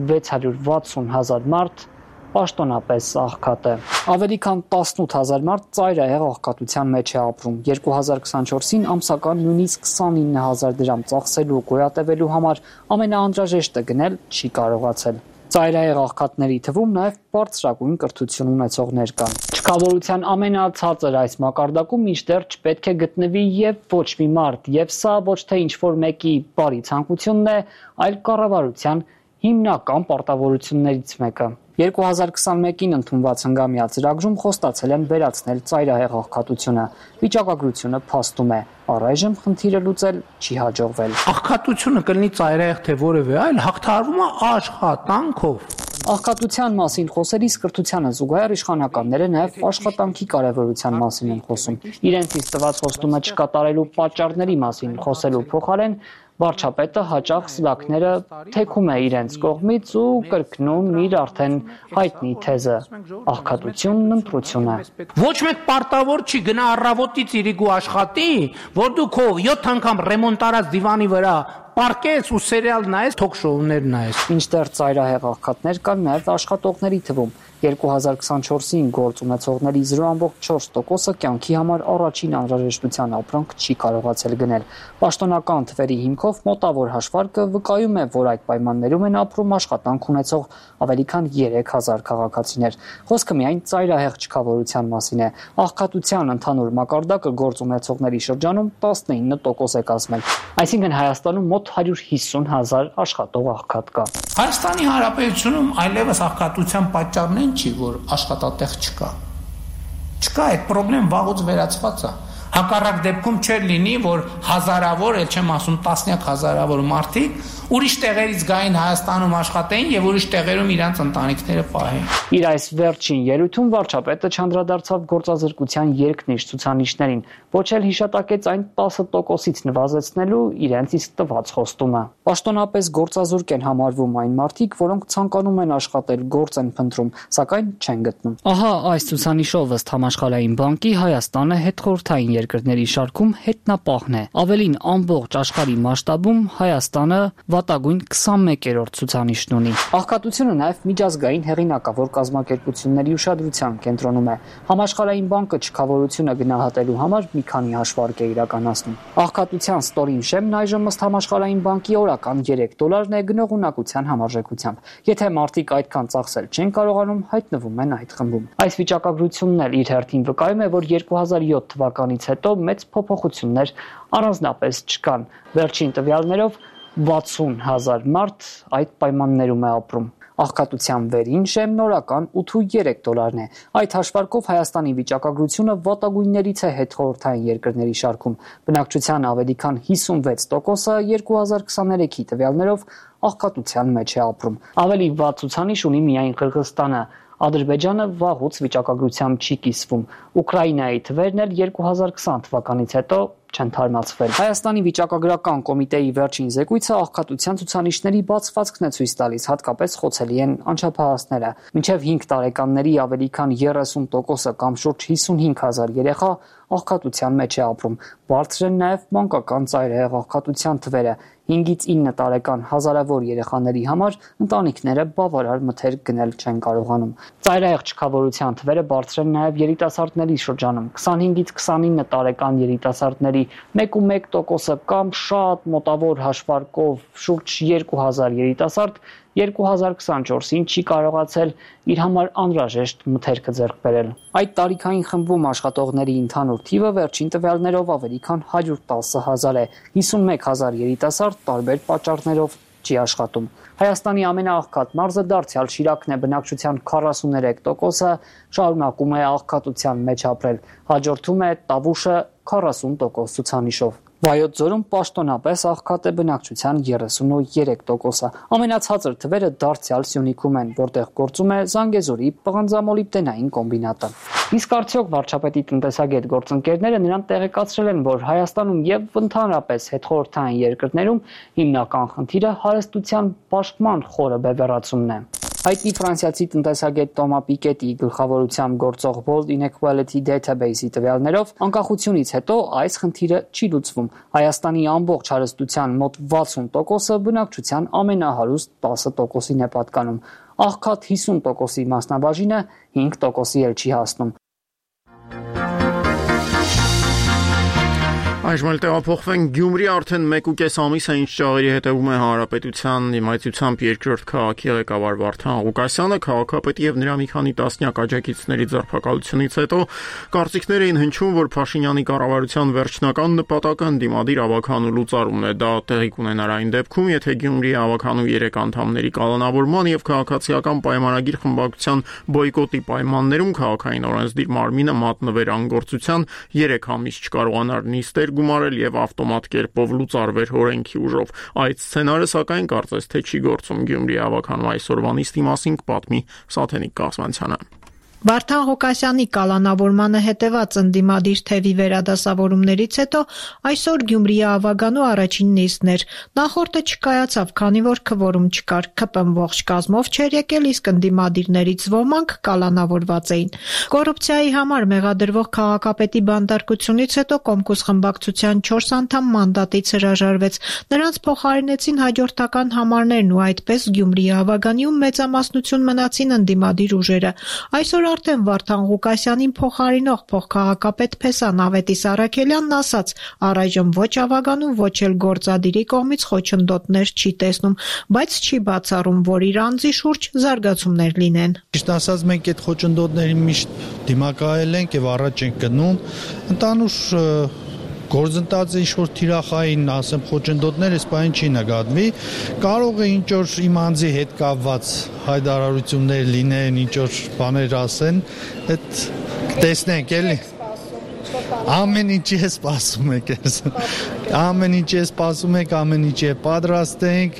660,000 մարդ պաշտոնապես աղքատ է։ Ավելի քան 18,000 մարդ ծայրահեղ աղքատության մեջ է ապրում։ 2024-ին ամսական նույնիսկ 29,000 դրամ ծախսելու գոյատևելու համար ամենաանհրաժեշտը գնել չի կարողացել։ Ծայրահեղ աղքատների թվում նաև բարձրագույն կրթություն ունեցողներ կան։ Չքավորության ամենացածր այս մակարդակում մինչդեռ չպետք է գտնվի եւ ոչ մի մարդ, եւ սա ոչ թե ինչ-որ մեկի բարի ցանկությունն է, այլ կառավարության հիմնական պարտավորություններից մեկը։ 2021-ին ընդունված հնգամյա ծրագրում խոստացել են վերացնել ծայրահեղ աղքատությունը։ Վիճակագրությունը փաստում է, առայժմ խնդիրը լուծել չի հաջողվել։ Աղքատությունը կլինի ծայրահեղ թե որևէ այլ, հաղթահարվում է աշխատանքով։ Աղքատության մասին խոսելիս կրթությանը զուգահեռ իշխանականները նաև աշխատանքի կարևորության մասին են խոսում։ Իրենցից տված խոստումը չկատարելու պատճառների մասին խոսելու փոխարեն վարչապետը հաճախ սլաքները թեքում է իրենց կողմից ու կրկնում իր արդեն հայտնի թեզը՝ աղքատությունն ընտրություն է։ Ոչ մեկ պարտավոր չի գնա առավոտից իրիկու աշխատի, որ դու քո 7 անգամ ռեմոնտ արած դիվանի վրա պարկես ու սերիալ նայես, թոք-շոուներ նայես։ Մինչդեռ ծայրահեղ աղքատներ կան նաև աշխատողների թվում։ 2024-ին գործ ունեցողների 0,4%-ը կյանքի համար առաջին անհրաժեշտության ապրանք չի կարողացել գնել։ Պաշտոնական թվերի հիմքով մոտավոր հաշվարկը վկայում է, որ այդ պայմաններում են ապրում աշխատանք ունեցող ավելի քան 3,000 քաղաքացիներ։ Խոսքը միայն ծայրահեղ չքավորության մասին է։ Աղքատության ընդհանուր մակարդակը գործ ունեցողների շրջանում 19% է կազմել։ Այսինքն Հայաստանում մոտ 150,000 աշխատող աղքատ կա։ Հայաստանի Հանրապետությունում այլևս աղքատության պատճառն չի, որ աշխատատեղ չկա։ Չկա, այդ խնդրեմ վաղուց վերացված է։ Հակառակ դեպքում չէր լինի, որ հազարավոր, էլ չեմ ասում տասնյակ հազարավոր մարդիկ ուրիշ տեղերից գային Հայաստանում աշխատեին եւ ուրիշ տեղերում իրանց ընտանիքները պահեին։ Իր այս վերջին ելույթում վարչապետը չանդրադարձավ գործազրկության երկնիշ ցուցանիշներին, ոչ էլ հիշատակեց այն 10%-ից նվազեցնելու իրենց իսկ տված խոստումը։ Պաշտոնապես գործազուրկ են համարվում այն մարդիկ, որոնք ցանկանում են աշխատել, գործ են փնտրում, սակայն չեն գտնում։ Ահա այս ցուցանիշով ըստ Համաշխարհային բանկի Հայաստանը հետխորհրդային երկրների շարքում հետնապահն է։ Ավելին, ամբողջ աշխարհի մասշտաբում Հայաստանը վատագույն 21-րդ ցուցանիշն ունի։ Աղքատությունը նաև միջազգային հեղինակավոր կազմակերպությունների ուշադրության կենտրոնում է։ Համաշխարհային բանկը չքավորությունը գնահատելու համար մի քանի հաշվարկ է իրականացնում։ Աղքատության ստորին շեմն այժմ ըստ Համաշխարհային բանկի օրական $3 է գնողունակության համարժեքությամբ։ Եթե մարդիկ այդքան ծախսել չեն կարողանում, հայտնվում են այդ խմբում։ Այս վիճակագրությունն էլ իր հերթին վկայում է, որ 2007 թվականից հետո մեծ փոփոխություններ առանձնապես չկան։ Վերջին տվյալներով 60,000 մարդ այդ պայմաններում է ապրում։ Աղքատության վերին շեմն օրական $8.3 է։ Այդ հաշվարկով Հայաստանի վիճակագրությունը վատագույններից է հետխորհրդային երկրների շարքում։ Բնակչության ավելի քան 56%-ը 2023-ի տվյալներով աղքատության մեջ է ապրում։ Ավելի վատ ցուցանիշ ունի միայն Қырғызստանը։ Ադրբեջանը վաղուց վիճակագրությամբ չի կիսվում։ Ուկրաինայի թվերն էլ 2020 թվականից հետո չեն թարմացվել։ Հայաստանի վիճակագրական կոմիտեի վերջին զեկույցը աղքատության ցուցանիշների բացվածքն է ցույց տալիս, հատկապես խոցելի են անչափահասները։ Մինչև 5 տարեկանների ավելի քան 30%-ը կամ շուրջ 55,000 երեխա աղքատության մեջ է ապրում։ Բարձր են նաև մանկական ծայրահեղ աղքատության թվերը։ 5-ից 9 տարեկան հազարավոր երեխաների համար ընտանիքները բավարար մթերք գնել չեն կարողանում։ Ծայրահեղ չքավորության թվերը բարձր են նաև երիտասարդների շրջանում։ 25-ից 29 տարեկան երիտասարդների 1.1%-ը կամ շատ մոտավոր հաշվարկով շուրջ 2000 երիտասարդ 2024-ին չի կարողացել իր համար անհրաժեշտ մթերքը ձեռք բերել։ Այդ տարիքային խմբում աշխատողների ընդհանուր թիվը վերջին տվյալներով ավելի քան 110,000 է։ 51,000 երիտասարդ տարբեր պատճառներով չի աշխատում։ Հայաստանի ամենաաղքատ մարզը դարձյալ Շիրակն է, բնակչության 43%-ը շարունակում է աղքատության մեջ ապրել։ Հաջորդում է Տավուշը 40% ցուցանիշով։ Վայոց ձորում պաշտոնապես աղքատ է բնակչության 33%-ը։ Ամենացածր թվերը դարձյալ Սյունիքում են, որտեղ գործում է Զանգեզուրի պղնձամոլիբդենային կոմբինատը։ Իսկ արդյոք վարչապետի տնտեսագետ գործընկերները նրան տեղեկացրել են, որ Հայաստանում եւ ընդհանրապես հետխորհրդային երկրներում հիմնական խնդիրը հարստության բաշխման խորը բևեռացումն է։ Հայտնի ֆրանսիացի տնտեսագետ Տոմա Պիկետի գլխավորությամբ գործող World Inequality Database-ի տվյալներով անկախությունից հետո այս խնդիրը չի լուծվում։ Հայաստանի ամբողջ հարստության մոտ 60%-ը բնակչության ամենահարուստ 10%-ին է պատկանում։ Աղքատ 50%-ի մասնաբաժինը 5%-ի էլ չի հասնում։ Այժմ էլ տեղափոխվենք Գյումրի, արդեն 1.5 ամիս է ինչ ճաղերի հետևում է Հանրապետության դիմացությամբ երկրորդ քաղաքի ղեկավար Վարդան Ղուկասյանը, քաղաքապետի եւ նրա մի քանի տասնյակ աջակիցների ձերբակալությունից հետո կարծիքներ էին հնչում, որ Փաշինյանի կառավարության վերջնական նպատակը ընդդիմադիր ավականու լուծարումն է։ Դա տեղի կունենար այն դեպքում, եթե Գյումրիի ավականու 3 անդամների կալանավորման եւ քաղաքացիական պայմանագիր խմբակցության բոյկոտի պայմաններում քաղաքային օրենսդիր մարմինը մատնվեր անգործության 3 ամիս չկարողանար նիստեր գումարել եւ ավտոմատ կերպով լուծարվեր օրենքի ուժով։ Այդ սցենարը սակայն կարծես թե չի գործում Գյումրիի ավականու այսօրվա նիստի մասին կպատմի Սաթենիկ Կասմանցյանը։ Վարդան Ղուկասյանի կալանավորմանը հետևած ընդդիմադիր թևի վերադասավորումներից հետո այսօր Գյումրիի ավականու առաջին նիստն էր։ Նախորդը չկայացավ, քանի որ քվորում չկար, ԿՊ ողջ կազմով չէր եկել, իսկ ընդդիմադիրներից ոմանք կալանավորված էին։ Կոռուպցիայի համար մեղադրվող քաղաքապետի բանտարկությունից հետո Կոմկուս խմբակցության 4 անդամ մանդատից հրաժարվեց։ Նրանց փոխարինեցին հաջորդական համարներն ու այդպես Գյումրիի ավականիում մեծամասնություն մնացին ընդդիմադիր ուժերը։ Այսօր արդեն Վարդան Ղուկասյանին փոխարինող փոխքաղաքապետ Փեսան Ավետիս Առաքելյանն ասաց. առայժմ ոչ ավականու, ոչ էլ գործադիրի կողմից խոչընդոտներ չի տեսնում, բայց չի բացառում, որ իր անձի շուրջ զարգացումներ լինեն։ Ճիշտ ասած, մենք այդ խոչընդոտներին միշտ դիմակայել ենք եւ առաջ ենք գնում։ Ընդհանուր գործընթացը ինչ-որ թիրախային, ասեմ, խոչընդոտներ այս բանը չի նկատվի։ Կարող է ինչ-որ իմ անձի հետ կապված հայտարարություններ լինեն, ինչ-որ բաներ ասեն, այդ տեսնենք, էլի։ Ամեն ինչի է սպասում եք, ամեն ինչի է սպասում եք, ամեն ինչի է պատրաստ ենք,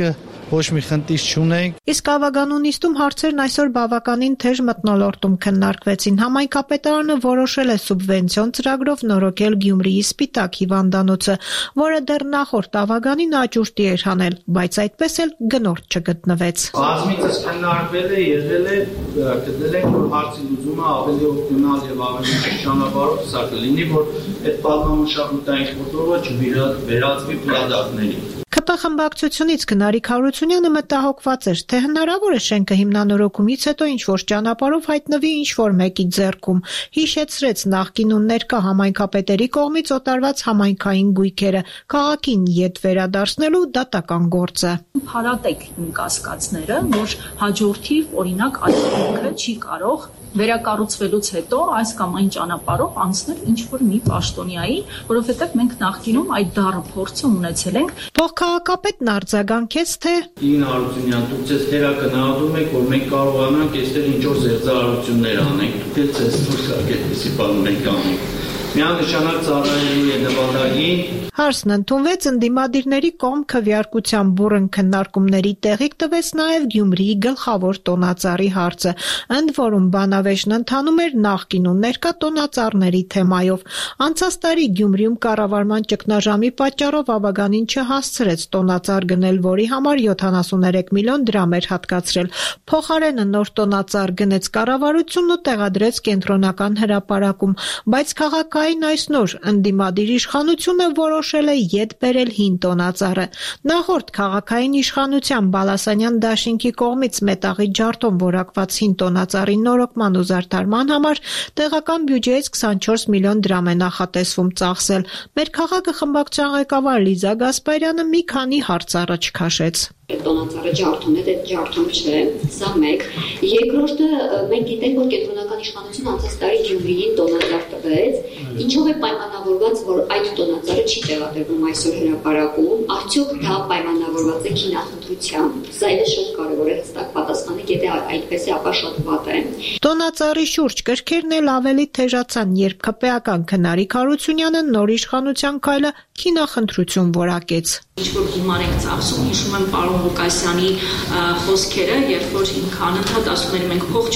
ոչ մի խնդիր չունենք։ Իսկ Ավագանու նիստում հարցերն այսօր բավականին թեժ մթնոլորտում քննարկվեցին։ Համայնքապետարանը որոշել է սուբվենցիոն ծրագրով նորոգել Գյումրիի Սպիտակ հիվանդանոցը, որը դեռ նախորդ Ավագանին աճուրդի էր հանել, բայց այդպես էլ գնորդ չգտնվեց։ Բազմիցս քննարկվել է, եղել է, գտնել ենք, որ հարցի լուծումը ավելի օպտիմալ եւ ավելի ճանապարհով սա կլինի, որ այդ պատմամշակութային խոտորը չվերածվի պլադակների։ ԿՊ խմբակցությունից Գնարիկ Հարությունյանը մտահոգված էր, թե հնարավոր է շենքը հիմնանորոգումից հետո ինչ-որ ճանապարհով հայտնվի ինչ-որ մեկի ձեռքում, հիշեցրեց նախկին ու ներկա համայնքապետերի կողմից օտարված համայնքային գույքերը, քաղաքին ետ վերադարձնելու դատական գործը։ Փարատեք իմ կասկածները, որ հաջորդիվ օրինակ այդ գույքը չի կարող վերակառուցվելուց հետո այս կամ այն ճանապարհով անցնել ինչ-որ մի պաշտոնյայի, որովհետև մենք նախկինում այդ դառը փորձը ունեցել ենք։ Փոխքաղաքապետն արձագանքեց, թե Իգին Հարությունյան, դուք ձեզ թերակնահատում եք, որ մենք կարողանանք այստեղ ինչ-որ զերծարարություններ անենք, դուք էլ ձեզ դուրս գաք այդպիսի բան մենք անենք։ Միանշանակ ծառայելու է նպատակին։ Հարցն ընդունվեց ընդդիմադիրների կողմ քվեարկության բուռն քննարկումների տեղիք տվեց նաև Գյումրիի գլխավոր տոնածառի հարցը, ընդ որում բանավեճն ընթանում էր նախկին ու ներկա տոնածառների թեմայով։ Անցած տարի Գյումրիում կառավարման ճգնաժամի պատճառով Ավագանին չհասցրեց տոնածառ գնել, որի համար 73 միլիոն դրամ էր հատկացրել։ Փոխարենը նոր տոնածառ գնեց կառավարությունն ու տեղադրեց կենտրոնական հրապարակում, բայց քաղաքային այս նոր ընդդիմադիր իշխանությունը որոշել է ետ բերել հին տոնածառը։ Նախորդ քաղաքային իշխանության Բալասանյան դաշինքի կողմից մետաղի ջարդոն որակված հին տոնածառի նորոգման ու զարդարման համար տեղական բյուջեից 24 միլիոն դրամ է նախատեսվում ծախսել։ Մեր քաղաքը խմբակցության ղեկավար Լիզա Գասպարյանը մի քանի հարց առաջ քաշեց։ Տոնածառը ջարդոն է, դա ջարդոն չէ, սա մեկ։ Երկրորդը մենք գիտենք, որ կենտրոնական իշխանությունը անցած տարի Գյումրիին տոնածառ տվեց, ինչով է պայմանավորված, որ այդ տոնածառը չի տեղադրվում այսօր հրապարակում, արդյոք դա պայմանավորված է քինախնդրությամբ։ Սա էլ շատ կարևոր է հստակ պատասխանեք, եթե այդպես է, ապա շատ վատ է։ Տոնածառի շուրջ կրքերն էլ ավելի թեժացան, երբ ԿՊ-ական Գնարիկ Հարությունյանը նոր իշխանության քայլը քինախնդրություն որակեց։ Ինչ-որ գումար ենք ծախսում, հիշում եմ պարոն Ղուկասյանի խոսքերը, երբ որ ինքանընդհատ ասում էր մենք փող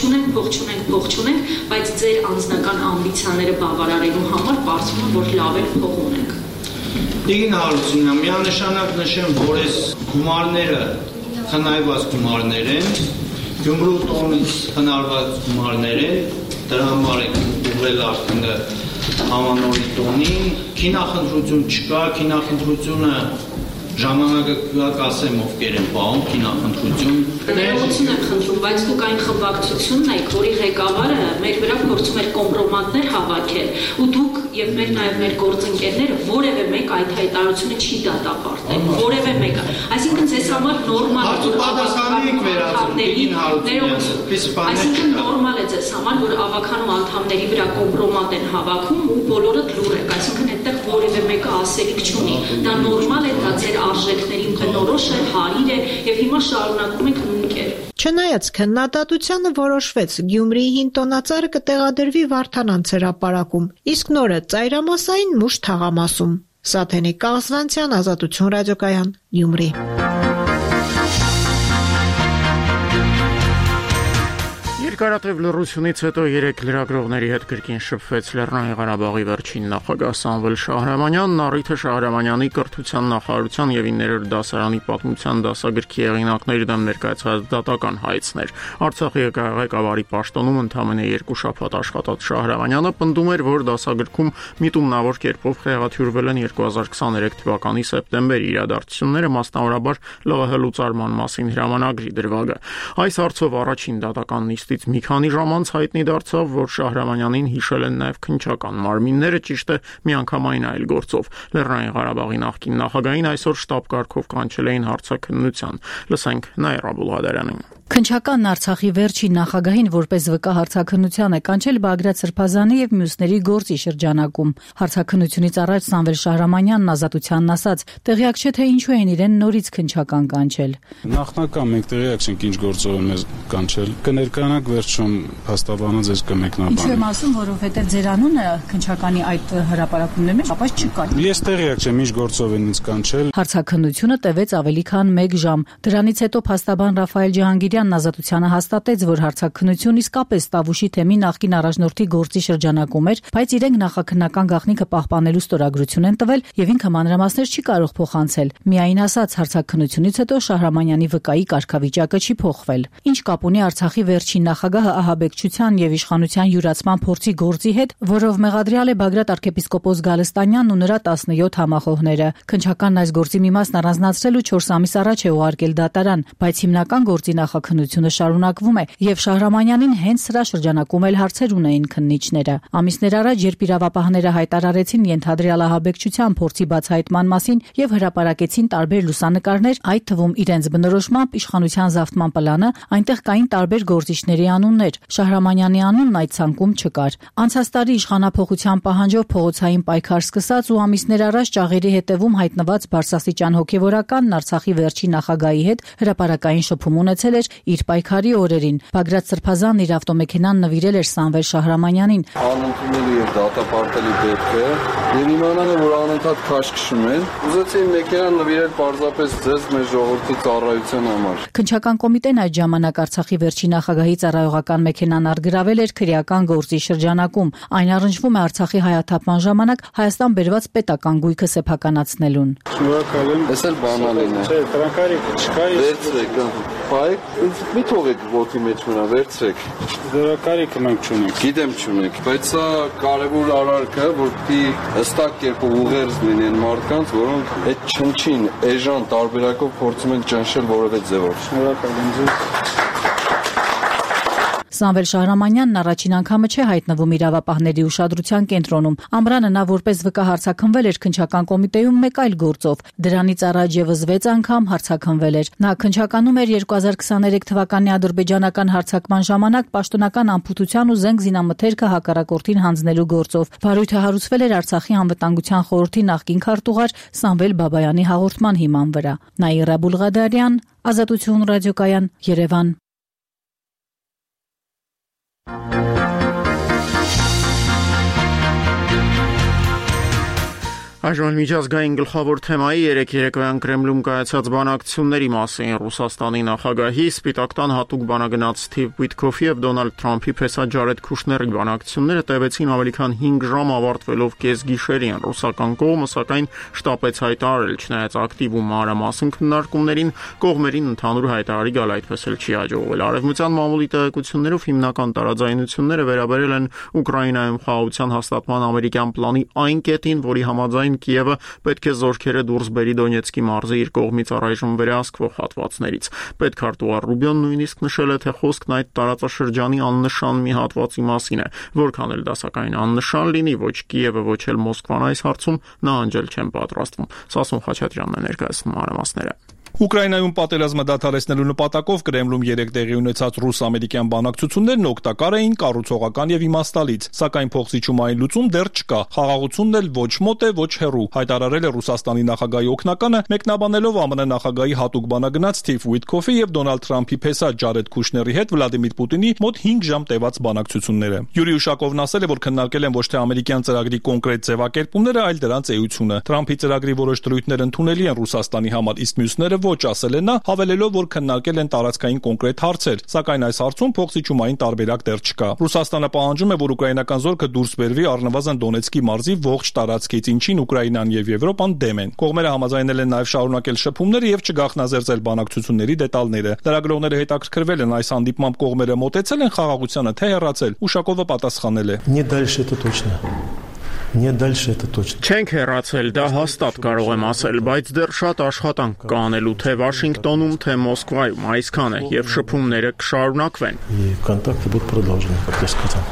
չունենք, բայց ձեր անձնական ամբիցիաները բավարարելու համար կարծում եմ, որ լավ է փող ունենք։ Իգին Հարությունյան, միանշանակ նշեմ, որ այս գումարները խնայված գումարներ են, Գյումրու տոնից խնայված գումարներ են, դրա համար ենք ուղղել արդեն համանորի տոնին, քինախնդրություն չկա, քինախնդրությունը ժամանակը կասեմ ովքեր են պահում քինախնդրություն։ Ներողություն եմ խնդրում, բայց դուք այն խմբակցությունն եք, որի ղեկավարը մեր վրա փորձում էր կոմպրոմատներ հավաքել, ու դուք եւ նաև մեր գործընկերները որևէ մեկ այդ հայտարարությունը չի դատապարտել, որևէ մեկը։ Այսինքն ձեզ համար նորմալ Այսինքն նորմալ է ձեզ համար, որ ավականու անդամների վրա կոմպրոմատ են հավաքում ու բոլորը լուր եք, այսինքն այդտեղ որևէ մեկը ասելիք չունի։ Դա նորմալ է, դա ձեր արժեքներին բնորոշ է, հարիր է եւ հիմա շարունակում ենք նույն կերպ։ Չնայած քննադատությանը որոշվեց Գյումրիի հին տոնածառը կտեղադրվի Վարդանանց հրապարակում, իսկ նորը ծայրամասային մուշ թաղամասում։ Սաթենիկ Կաղզվանցյան, Ազատություն ռադիոկայան, Գյումրի։ Երկարատև լռությունից հետո 3 լրագրողների հետ կրկին շփվեց Լեռնային Ղարաբաղի վերջին նախագահ Սամվել Շահրամանյանն, առիթը Շահրամանյանի կրթության նախարարության եւ 9-րդ դասարանի պատմության դասագրքի հեղինակների դեմ ներկայացված դատական հայցներ։ Արցախի ղեկավարի պաշտոնում ընդամենը 2 շաբաթ աշխատած Շահրամանյանը պնդում էր, որ դասագրքում միտումնավոր կերպով խեղաթյուրվել են 2023 թվականի սեպտեմբերի իրադարձությունները, մասնավորաբար ԼՂՀ լուծարման մասին հրամանագրի դրվագը։ Այս հարցով առաջին դատական նիստից մի քանի ժամ անց հայտնի դարձավ, որ Շահրամանյանին հիշել են նաև քննչական մարմինները, ճիշտ է, միանգամայն այլ գործով։ Լեռնային Ղարաբաղի նախկին նախագահին այսօր շտաբ կարգով կանչել էին հարցաքննության։ Լսենք Նաիրա Բուլղադարյանին։ Քննչականն Արցախի վերջին նախագահին որպես վկա հարցաքննության է կանչել Բագրատ Սրբազանի եւ մյուսների գործի շրջանակում։ Հարցաքննությունից առաջ Սամվել Շահրամանյանն Ազատությանն ասաց, տեղյակ չէ թե ինչու են իրեն նորից քննչական կանչել։ Նախնական մենք տեղյակ չենք ինչ գործով են մեզ կանչել։ Կներկանանք վերջում փաստաբանը ձեզ կմեկնաբանի։ Ինչու եմ ասում, որովհետեւ ձեր անունը քննչականի այդ հրապարակումների մեջ ապա չկա։ Ես տեղյակ չեմ ինչ գործով են ինձ կանչել։ Հարցաքննությունը տևեց ավելի քան 1 ժամ։ Դրանից հետո փաստաբան Ռաֆայել Ջահանգիրյանն Ազատությանը հաստատեց, որ հարցաքննությունը իսկապես Տավուշի թեմի նախկին առաջնորդի գործի շրջանակում էր, բայց իրենք նախաքննական գաղտնիքը պահպանելու ստորագրություն են տվել եւ ինքը մանրամասներ չի կարող փոխանցել։ Միայն ասաց, հարցաքննությունից հետո Շահրամանյանի վկայի կարգավիճակը չի փոխվել։ Ինչ կապ ունի Արցախի վերջին նախագահը ահաբեկչության եւ իշխանության յուրացման փորձի գործի հետ, որով մեղադրյալ է Բագրատ arczepiskopos Գալստանյանն ու նրա 17 համախոհները։ Քննչականն այս գործի մի մասն առանձնացրել ու 4 ամիս առաջ է ուղարկել դատարան, բայց հիմնական գործի նախաքննությունը շարունակվում է եւ Շահրամանյանին հենց սրա շրջանակում էլ հարցեր ունեին քննիչները։ Ամիսներ առաջ, երբ իրավապահները հայտարարեցին ենթադրյալ ահաբեկչության փորձի բացահայտման մասին եւ հրապարակեցին տարբեր լուսանկարներ, այդ թվում իրենց բնորոշմամբ իշխանության զավթման պլանը, այնտեղ կային տարբեր գործիչների անուններ։ Շահրամանյանի անունն այդ ցանկում չկար։ Անցած տարի իշխանափոխության պահանջով փողոցային պայքար սկսած ու ամիսներ առաջ ճաղերի հետևում հայտնված բարձրաստիճան հոգեվորականն Արցախի վերջին նախագահի հետ հրապարակային շփում ունեցել էր իր պայքարի օրերին։ Բագրատ Սրբազանն իր ավտոմեքենան նվիրել էր Սամվել Շահրամանյանին։ Անընդունելի եւ դատապարտելի դեպք է եւ իմանալ է, որ անընդհատ քաշքշում են։ Ուզեցի մեքենան նվիրել պարզապես ձեզ մեր ժողովրդի ծառայության համար։ Քննչական կոմիտեն այդ ժամանակ Արցախի վերջին նախագահի ծառայողական մեքենան արգրավել էր քրեական գործի շրջանակում։ Այն առնչվում է Արցախի հայաթափման ժամանակ Հայաստան բերված պետական գույքը սեփականացնելուն։ Շնորհակալ եմ։ Էս էլ բանալին է։ Չէ, տրանքարիք չկա։ Վերցրեք, բայ, մի թողեք ոտի մեջ մնա, վերցրեք։ Դրակարիքը մենք չունենք։ Գիտեմ չունենք, բայց սա կարևոր արարք է, որ պիտի հստակ կերպով ուղերձ լինեն մարդկանց, որոնք այդ չնչին էժան տարբերակով փորձում են ճնշել որևէ ձևով։ Շնորհակալ եմ ձեզ։ Սամվել Շահրամանյանն առաջին անգամը չէ հայտնվում իրավապահների ուշադրության կենտրոնում։ Ամռանը նա որպես վկա հարցաքննվել էր քննչական կոմիտեում մեկ այլ գործով։ Դրանից առաջ եւս 6 անգամ հարցաքննվել էր։ Նա քննչականում էր 2023 թվականի ադրբեջանական հարձակման ժամանակ պաշտոնական անփութության ու զենք զինամթերքը հակառակորդին հանձնելու գործով։ Վարույթը հարուցվել էր Արցախի անվտանգության խորհրդի նախկին քարտուղար Սամվել Բաբայանի հաղորդման հիման վրա։ Նաիրա Բուլղադարյան, Ազատություն ռադիոկայան, Երևան։ Այժմ միջազգային գլխավոր թեմայի երեկոյան Կրեմլում կայացած բանակցությունների մասին Ռուսաստանի նախագահի Սպիտակ տան հատուկ բանագնաց Սթիվ Ուիթքոֆի եւ Դոնալդ Թրամփի փեսա Ջարեդ Քուշների բանակցությունները տևեցին ավելի քան 5 ժամ, ավարտվելով կեսգիշերին։ Ռուսական կողմը սակայն շտապեց հայտարարել, չնայած ակտիվ ու մանրամասն քննարկումներին կողմերին ընդհանուր հայտարարի գալ այդպես էլ չի հաջողվել։ Արևմտյան մամուլի տեղեկություններով հիմնական տարաձայնությունները վերաբերել են Ուկրաինայում խաղաղության հաստատման ամերիկյան պլանի այն կետին, որի համաձայն Կիևը պետք է զորքերը դուրս բերի Դոնեցկի մարզի իր կողմից առայժմ վերահսկվող հատվածներից։ Պետքարտուղար Ռուբիոն նույնիսկ նշել է, թե խոսքն այդ տարածաշրջանի աննշան մի հատվածի մասին է, որքան էլ դա սակայն աննշան լինի, ոչ Կիևը, ոչ էլ Մոսկվան այս հարցում նահանջել չեն պատրաստվում։ Սասուն Խաչատրյանն է ներկայացնում մանրամասները։ Ուկրաինայում պատերազմը դադարեցնելու նպատակով Կրեմլում 3 տեղի ունեցած ռուս-ամերիկյան բանակցություններն օգտակար էին, կառուցողական եւ իմաստալից, սակայն փոխզիջումային լուծում դեռ չկա։ Խաղաղությունն էլ ոչ մոտ է, ոչ հեռու, հայտարարել է Ռուսաստանի նախագահի օգնականը, մեկնաբանելով ԱՄՆ նախագահի հատուկ բանագնաց Սթիվ Ուիթքոֆի եւ Դոնալդ Թրամփի փեսա Ջարեդ Քուշների հետ Վլադիմիր Պուտինի մոտ 5 ժամ տևած բանակցությունները։ Յուրի Ուշակովն ասել է, որ քննարկել են ոչ թե ամերիկյան ծրագրի կոնկրետ ձևակերպումները, այլ դրանց էությունը։ Թրամփի ծրագրի որոշ դրույթներ ընդունելի են Ռուսաստանի համար, իսկ մյուսները ոչ, ասել է նա, հավելելով, որ քննարկել են տարածքային կոնկրետ հարցեր, սակայն այս հարցում փոխզիջումային տարբերակ դեռ չկա։ Ռուսաստանը պահանջում է, որ ուկրաինական զորքը դուրս բերվի առնվազն Դոնեցկի մարզի ողջ տարածքից, ինչին Ուկրաինան եւ Եվրոպան դեմ են։ Կողմերը համաձայնել են նաեւ շարունակել շփումները եւ չգաղտնազերծել բանակցությունների դետալները։ Լրագրողները հետաքրքրվել են այս հանդիպմամբ կողմերը մոտեցել են խաղաղությանը, թե հեռացել։ Ուշակովը պատասխանել է. Не дальше это точно. Не дальше это точно. Չենք հեռացել, դա հաստատ կարող եմ ասել, բայց դեռ շատ աշխատանք կա անելու թե Վաշինգտոնում, թե Մոսկվայում, այսքան է, եւ շփումները կշարունակվեն։ И контакты будут продолжены, как я сказал.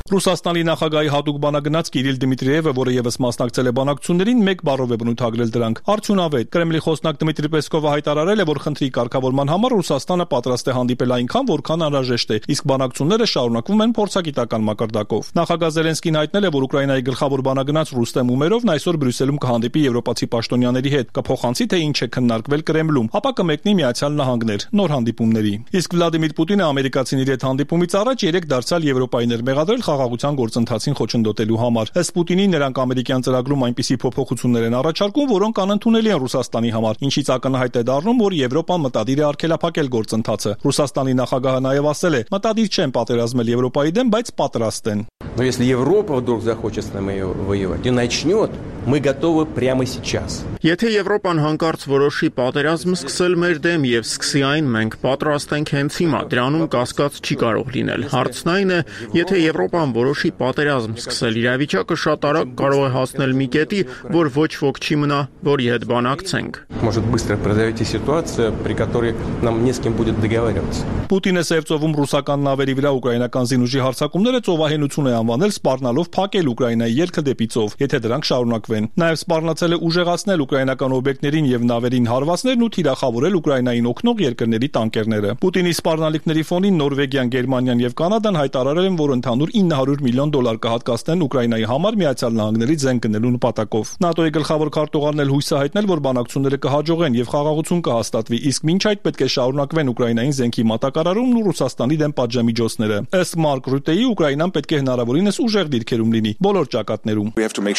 Ռուսաստանի նախագահի հատուկ բանագնաց Կիրիլ Դմիտրիևը, որը եւս մասնակցել է բանակցություններին, մեկ բառով է բնութագրել դրանք. արդյունավետ։ Կրեմլի խոսնակ Դմիտրի Պեսկովը հայտարարել է, որ խնդրի կարգավորման համար Ռուսաստանը պատրաստ է հանդիպել այնքան, որքան անհրաժեշտ է, իսկ բանակցությունները շարունակվում են փորձագիտական մակարդակով։ Նախագահ Զելենսկին հայտնել է, որ Ուկրաինայի գլխավոր բանագնաց Ռուստեմ Ումերովն այսօր Բրյուսելում կհանդիպի եվրոպացի պաշտոնյաների հետ, կփոխանցի թե ինչ է քննարկվել Կրեմլում, ապա կմեկնի Միացյալ Նահանգներ նոր հանդիպումների։ Իսկ Վլադիմիր Պուտինը ամերիկացիների հետ հանդիպումից առաջ երեք դարձյալ Եվրոպային էր մեղադրել խաղաղության գործընթացին խոչընդոտելու համար։ Ըստ Պուտինի, նրանք ամերիկյան ծրագրում այնպիսի փոփոխություններ են առաջարկում, որոնք անընդունելի են Ռուսաստանի համար, ինչից ակնհայտ է դառնում, որ Եվրոպան մտադիր է արգելափակել գործընթացը։ Ռուսաստանի նախագահը նաև ասել է. մտադիր չեն պատերազմել Եվրոպայի դեմ, բայց պատրաստ են։ Но если Европа вдруг захочет с нами воевать и начнет, мы готовы прямо сейчас. Եթե Եվրոպան հանկարծ որոշի պատերազմ սկսել մեր դեմ եւ սկսի այն, մենք պատրաստ ենք հենց հիմա, դրանում կասկած չի կարող լինել։ Հարցն այն է, եթե Եվրոպան որոշի պատերազմ սկսել, իրավիճակը շատ արագ կարող է հասնել մի կետի, որ ոչ ոք չի մնա, որի հետ բանակցենք։ Может быстро произойти ситуация, при которой нам не с кем будет договариваться. Պուտինը Սևծովում ռուսական նավերի վրա ուկրաինական զինուժի հարձակումները ծովահենություն է անվանել, սպառնալով փակել Ուկրաինայի ելքը դեպի ծով, եթե դրանք շարունակվեն։ Նաև սպառնացել է ուժեղացնել ուկրաինական օբյեկտներին եւ նավերին հարվածներն ու թիրախավորել Ուկրաինային օգնող երկրների տանկերները։ Պուտինի սպառնալիքների ֆոնին Նորվեգիան, Գերմանիան եւ Կանադան հայտարարել են, որ ընդհանուր $900 միլիոն կհատկացնեն Ուկրաինայի համար Միացյալ Նահանգների զենք գնելու նպատակով։ ՆԱՏՕ-ի գլխավոր քարտուղարն էլ հույս է հայտնել, որ բանակցությունները կհաջողեն եւ խաղաղություն կհաստատվի, իսկ մինչ այդ պետք է շարունակվեն Ուկրաինային զենքի մատակարարումն ու Ռուսաստանի դեմ պատժամիջոցները։ Ըստ Մարկ Ռուտեի, Ուկրաինան պետք է հնարավորինս ուժեղ դիրքերում լինի բոլոր ճակատներում։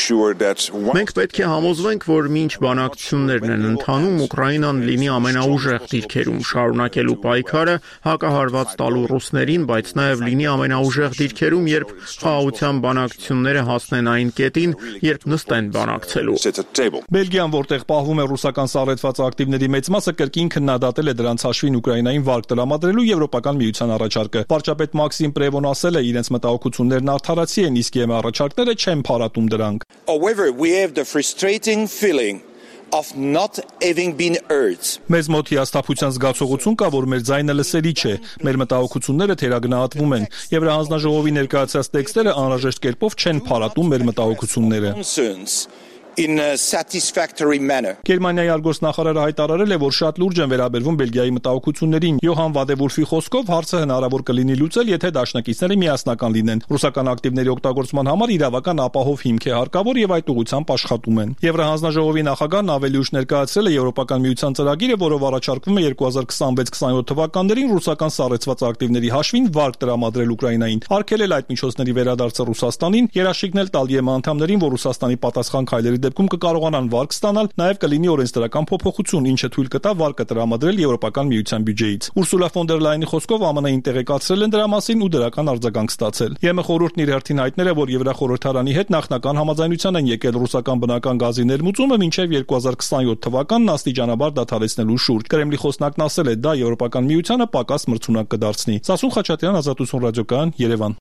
Մենք պետք է համոզվենք, որ մինչ բանակցություններն են ընթանում, Ուկրաինան լինի ամենաուժեղ դիրքերում, շարունակելու պայքարը, հակահարված տալու ռուսներին, բայց նաև լինի ամենաուժեղ դիրքերում, երբ խաղաղության բանակցությունները հասնեն այն կետին, երբ նստեն բանակցելու։ Բելգիան, որտեղ պահվում է ռուսական սառեցված ակտիվների մեծ մասը, կրկին քննադատել է դրանց հաշվին Ուկրաինային վարկ տրամադրելու Եվրոպական միության առաջարկը։ Վարչապետ Մաքսիմ Պրևոն ասել է, իրենց մտահոգություններն արդարացի են, իսկ ԵՄ առաջարկները չեն փարատում դրանք։ However, we have the frustrating feeling of not having been heard. Մեզ մոտ հիասթափության զգացողություն կա, որ մեր ձայնը լսելի չէ, մեր մտահոգությունները թերագնահատվում են, եւ հանձնաժողովի ներկայացած տեքստերը անհրաժեշտ կերպով չեն փարատում մեր մտահոգությունները։ In a satisfactory manner. Գերմանիայի արտգործնախարարը հայտարարել է, որ շատ լուրջ են վերաբերվում Բելգիայի մտահոգություններին։ Յոհան Վադեվուլֆի խոսքով հարցը հնարավոր կլինի լուծել, եթե դաշնակիցները միասնական լինեն։ Ռուսական ակտիվների օգտագործման համար իրավական ապահով հիմք է հարկավոր եւ այդ ուղղությամբ աշխատում են։ Եվրահանձնաժողովի նախագահն ավելի ուշ ներկայացրել է Եվրոպական միության ծրագիրը, որով առաջարկվում է 2026-27 թվականներին ռուսական սառեցված ակտիվների հաշվին վարկ տրամադրել Ուկրաինային, արգելել այդ միջոցների վերադարձը Ռուսաստանին, երաշխիքնել տալ ԵՄ անդամներին, որ Ռուսաստանի պատասխան քայլերի դեպքում կկարողանան վարկ ստանալ, նաև կլինի օրենսդրական փոփոխություն, ինչը թույլ կտա վարկը տրամադրել Եվրոպական միության բյուջեից։ Ուրսուլա ֆոն դեր Լայնի խոսքով ԱՄՆ-ին տեղեկացրել են դրա մասին ու դրական արձագանք ստացել։ ԵՄ խորհուրդն իր հերթին հայտնել է, որ Եվրախորհրդարանի հետ նախնական համաձայնության են եկել ռուսական բնական գազի ներմուծումը մինչև 2027 թվականն աստիճանաբար դադարեցնելու շուրջ։ Կրեմլի խոսնակն ասել է, դա Եվրոպական միությանը պակաս մրցունակ կդարձնի։ Սասուն Խաչատրյան, Ազատություն ռադիոկայան, Երևան։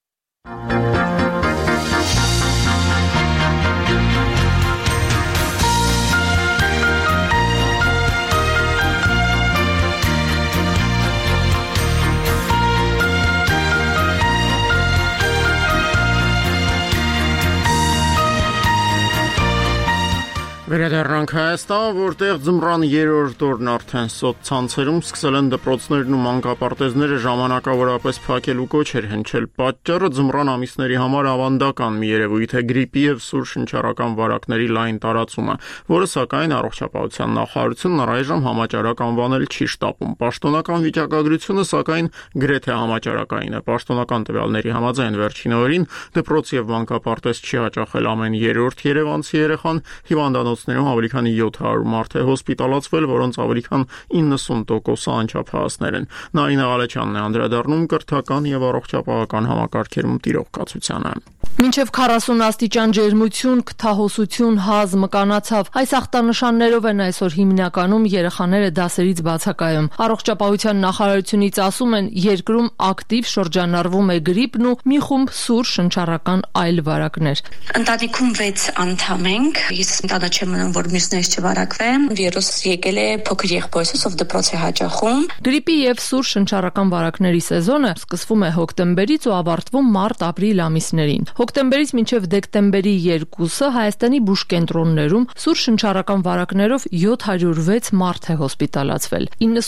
Վերադառնանք Հայաստան, որտեղ ձմռան 3-րդ օրն արդեն սոցցանցերում սկսել են դպրոցներն ու մանկապարտեզները ժամանակավորապես փակելու կոչեր հնչել։ Պատճառը ձմռան ամիսների համար ավանդական մի երևույթ է գրիպի եւ սուր շնչառական վարակների լայն տարածումը, որը սակայն առողջապահության նախարարությունն առայժմ համաճարակ անվանել չի շտապում։ Պաշտոնական վիճակագրությունը սակայն գրեթե համաճարակային է։ Պաշտոնական տվյալների համաձայն վերջին օրերին դպրոց եւ մանկապարտեզ չի հաճախել ամեն 3-րդ երևանցի երեխան, հիվանդանոցներում ավելի քան 700 մարդ է հոսպիտալացվել, որոնց ավելի քան 90%-ը անչափահասներ են։ Նարինե Ղալեչյանն է անդրադառնում կրթական եւ առողջապահական համակարգերում տիրող կացությանը։ Մինչև 40 աստիճան ջերմություն, քթահոսություն, հազ մկանացավ։ Այս ախտանշաններով են այսօր հիմնականում երեխաները դասերից բացակայում։ Առողջապահության նախարարությունից ասում են, երկրում ակտիվ շրջանառվում է գրիպն ու մի խումբ սուր շնչառական այլ վարակներ։ Ընտանիքում 6 անդամ ենք, ես ընտանը չեմ մնում որ մյուսներից չվարակվեն։ Վիրուսը եկել է փոքր եղբորս ով դպրոց է հաճախում։ Գրիպի եւ սուր շնչառական վարակների սեզոնը սկսվում է հոկտեմբերից ու ավարտվում մարտ-ապրիլ ամիսներին։ Հոկտեմբերից մինչև դեկտեմբերի 2-ը Հայաստանի բուժկենտրոններում սուր շնչառական վարակներով 706 մարդ է հոսպիտալացվել։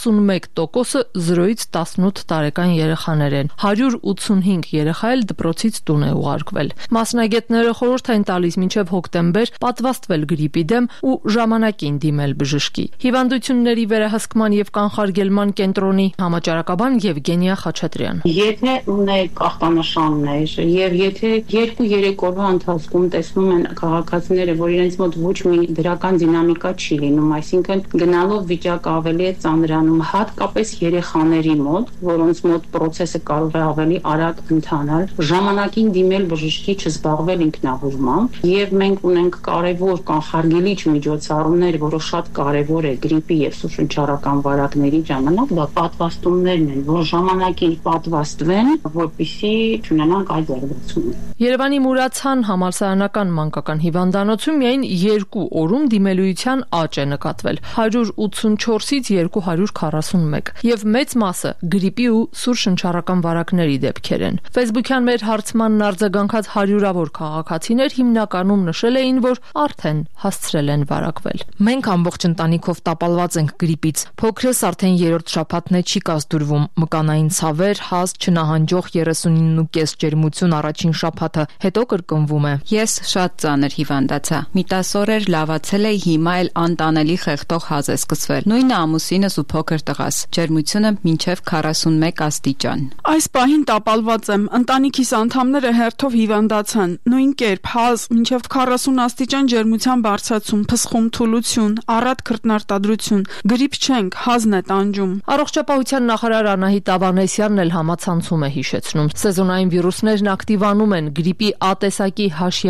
91%-ը 0-ից 18 տարեկան երեխաներ են։ 185 երեխա էլ դպրոցից տուն է ուղարկվել։ Մասնագետները խորհուրդ են տալիս մինչև հոկտեմբեր պատվաստվել գրիպի դեմ ու ժամանակին դիմել բժշկի։ Հիվանդությունների վերահսկման եւ կանխարգելման կենտրոնի համաճարակաբան Եվգենիա Խաչատրյան։ Եթե ունեք ախտանշաններ եւ եթե 2-3 օրվա ընթացքում տեսնում են քաղաքացիները, որ իրենց մոտ ոչ մի դրական դինամիկա չի լինում, այսինքն գնալով վիճակը ավելի է ծանրանում, հատկապես երեխաների մոտ, որոնց մոտ process-ը կարող է ավելի արագ ընթանալ, ժամանակին դիմել բժշկի, չզբաղվել ինքնաբուժմամբ, եւ մենք ունենք կարևոր կանխարգելիչ միջոցառումներ, որը շատ կարևոր է գրիպի եւ սուշնչառական վարակների ժամանակ, դա պատվաստումներն են, որ ժամանակին պատվաստվեն, որպեսզի չունենանք այդ զարգացումը։ Երևանի Մուրացյան համալսարանական մանկական հիվանդանոցում միայն 2 օրում դիմելույթյան աճ է նկատվել 184-ից 241 եւ մեծ մասը գրիպի ու սուր շնչառական վարակների դեպքեր են։ Facebook-յան մեր հարցմանն արձագանքած հարյուրավոր քաղաքացիներ հիմնականում նշել էին, որ արդեն հասցրել են վարակվել։ Մենք ամբողջ ընտանիքով տապալված ենք գրիպից։ Փոքրս արդեն 3-րդ շաբաթն է չի կազդուրվում։ Մկանային ցավեր, հաստ, չնահանջող 39.5 ջերմություն առաջին շաբաթը, հետո կրկնվում է։ Ես շատ ծանր հիվանդացա։ Մի 10 օր էր լավացել էի, հիմա էլ անտանելի խեղդող հազ է սկսվել։ Նույնը ամուսինս ու փոքր տղաս։ Ջերմությունը մինչև 41 աստիճան։ Այս պահին տապալված եմ։ Ընտանիքիս անդամները հերթով հիվանդացան։ Նույն կերպ հազ, մինչև 40 աստիճան ջերմության բարձրացում, փսխում, թուլություն, առատ քրտնարտադրություն։ Գրիպ չենք, հազն է տանջում։ Առողջապահության նախարար Անահիտ Ավանեսյանն էլ համացանցում է հիշեցնում։ Սեզոնային վիրուսներն ակտիվանում են գրիպի A տեսակի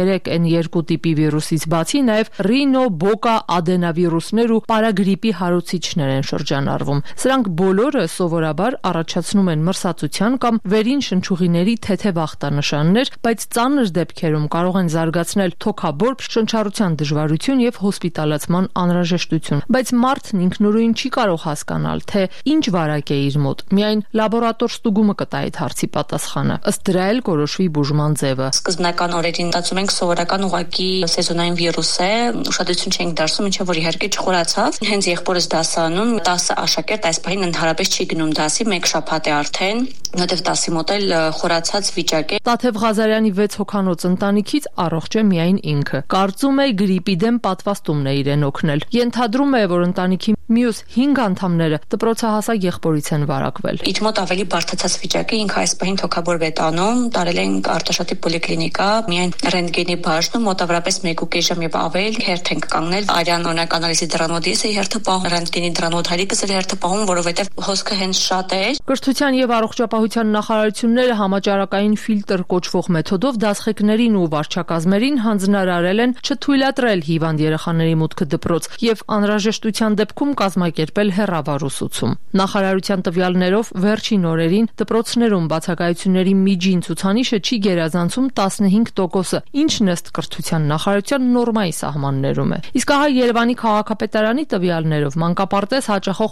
H3N2 տիպի վիրուսից բացի նաև ռինո, բոկա, ադենավիրուսներ ու պարագրիպի հարուցիչներ են շրջանառվում։ Սրանք բոլորը սովորաբար առաջացնում են մրսածության կամ վերին շնչուղիների թեթև ախտանշաններ, բայց ծանր դեպքերում կարող են զարգացնել թոքաբորբ, շնչառության դժվարություն եւ հոսպիտալացման անհրաժեշտություն։ Բայց մարդն ինքնուրույն չի կարող հասկանալ, թե ինչ վարակ է իր մոտ։ Միայն լաբորատոր ստուգումը կտա այդ հարցի պատասխանը։ Ըստ դրա էլ կորոշվի բուժման ձևը։ Սկզբնական օրերին մտածում ենք սովորական ուղղակի սեզոնային վիրուս է, ուշադրություն չենք դարձնում, ինչը որ իհարկե չխորացավ։ Հենց եղբորս դասանում 10 աշակերտ այս պահին ընդհանրապես չի գնում դասի, 1 շաբաթ է արդեն, որտեղ դասի մոտ էլ խորացած վիճակ է։ Տաթև Ղազարյանի 6 հոգանոց ընտանիքից առողջ է միայն ինքը։ Կարծում է գրիպի դեմ պատվաստումն է իրեն օգնել։ Ենթադրում է, որ ընտանիքի մյուս 5 անդամները դպրոցահասակ եղբորից են վարակվել։ Իր մոտ ավելի բարդացած վիճակը, ինքը այս պահին թոքաբորբ է տանում, տարել ենք Արտաշատի պոլիկլինիկա, միայն ռենտգենի բաժնում մոտավորապես 1.5 ժամ եւ ավել հերթ ենք կանգնել։ Արյան օրինակ անալիզի դրանոդի է հերթը պահում, ռենտգենի դրանոդ հարիկս էլ հերթը պահում, որովհետեւ հոսքը հենց շատ է։ Կրթության եւ առողջապահության նախարարությունները համաճարակային ֆիլտր կոչվող մեթոդով դասղեկներին ու վարչակազմերին հանձնարարել են չթույլատրել հիվանդ երեխաների մուտքը դպրոց եւ անհրաժեշտության դեպքում կազմակերպել հեռավար ուսուցում։ Նախարարության տվյալներով վերջին օրերին դպրոցներում բացակայությունների միջին ցուցանիշը չի գերազանցում 15%-ը, ինչն ըստ կրթության նախարարության նորմայի սահմաններում է։ Իսկ ահա Երևանի քաղաքապետարանի տվյալներով մանկապարտեզ հաճախող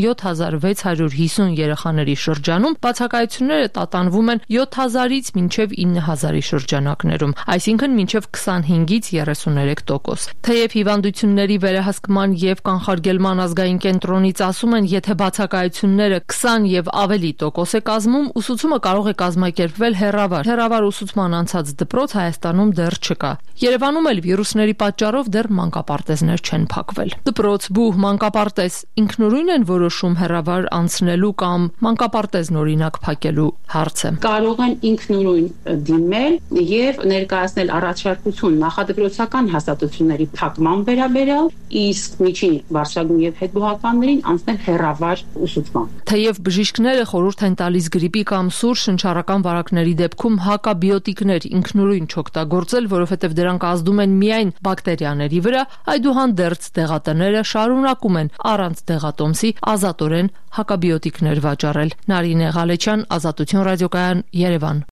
27650 երեխաների շրջանում բացակայությունները տատանվում են 7000-ից մինչև 9000-ի շրջանակներում, այսինքն մինչև 25-ից 33%։ Թեև հիվանդությունների վերահսկման եւ կանխարգելման ազգային կենտրոնից ասում են, եթե բացակայությունները 20 եւ ավելի տոկոս է կազմում, ուսուցումը կարող է կազմակերպվել հեռավար։ Հեռավար ուսուցման անցած դպրոց Հայաստանում դեռ չկա։ Երևանում էլ վիրուսների պատճառով դեռ մանկապարտեզներ չեն փակվել։ Դպրոց, բուհ, մանկապարտեզ ինքնուրույն են որոշում հեռավար անցնելու կամ մանկապարտեզն օրինակ փակելու հարցը։ Կարող են ինքնուրույն դիմել եւ ներկայացնել առաջարկություն նախադպրոցական հաստատությունների փակման վերաբերյալ, իսկ միջին բարձրագույն եւ հետբուհականներին անցնել հեռավար ուսուցման։ Թեև բժիշկները խորհուրդ են տալիս գրիպի կամ սուր շնչառական վարակների դեպքում հակաբիոտիկներ ինքնուրույն չօգտագործել, որովհետև դրանք ազդում են միայն բակտերիաների վրա, այդուհանդերձ դեղատները շարունակում են առանց դեղատոմսի ազատորեն հակաբիոտիկներ վաճառել։ Նարինե Ղալեչյան, Ազատություն ռադիոկայան, Երևան։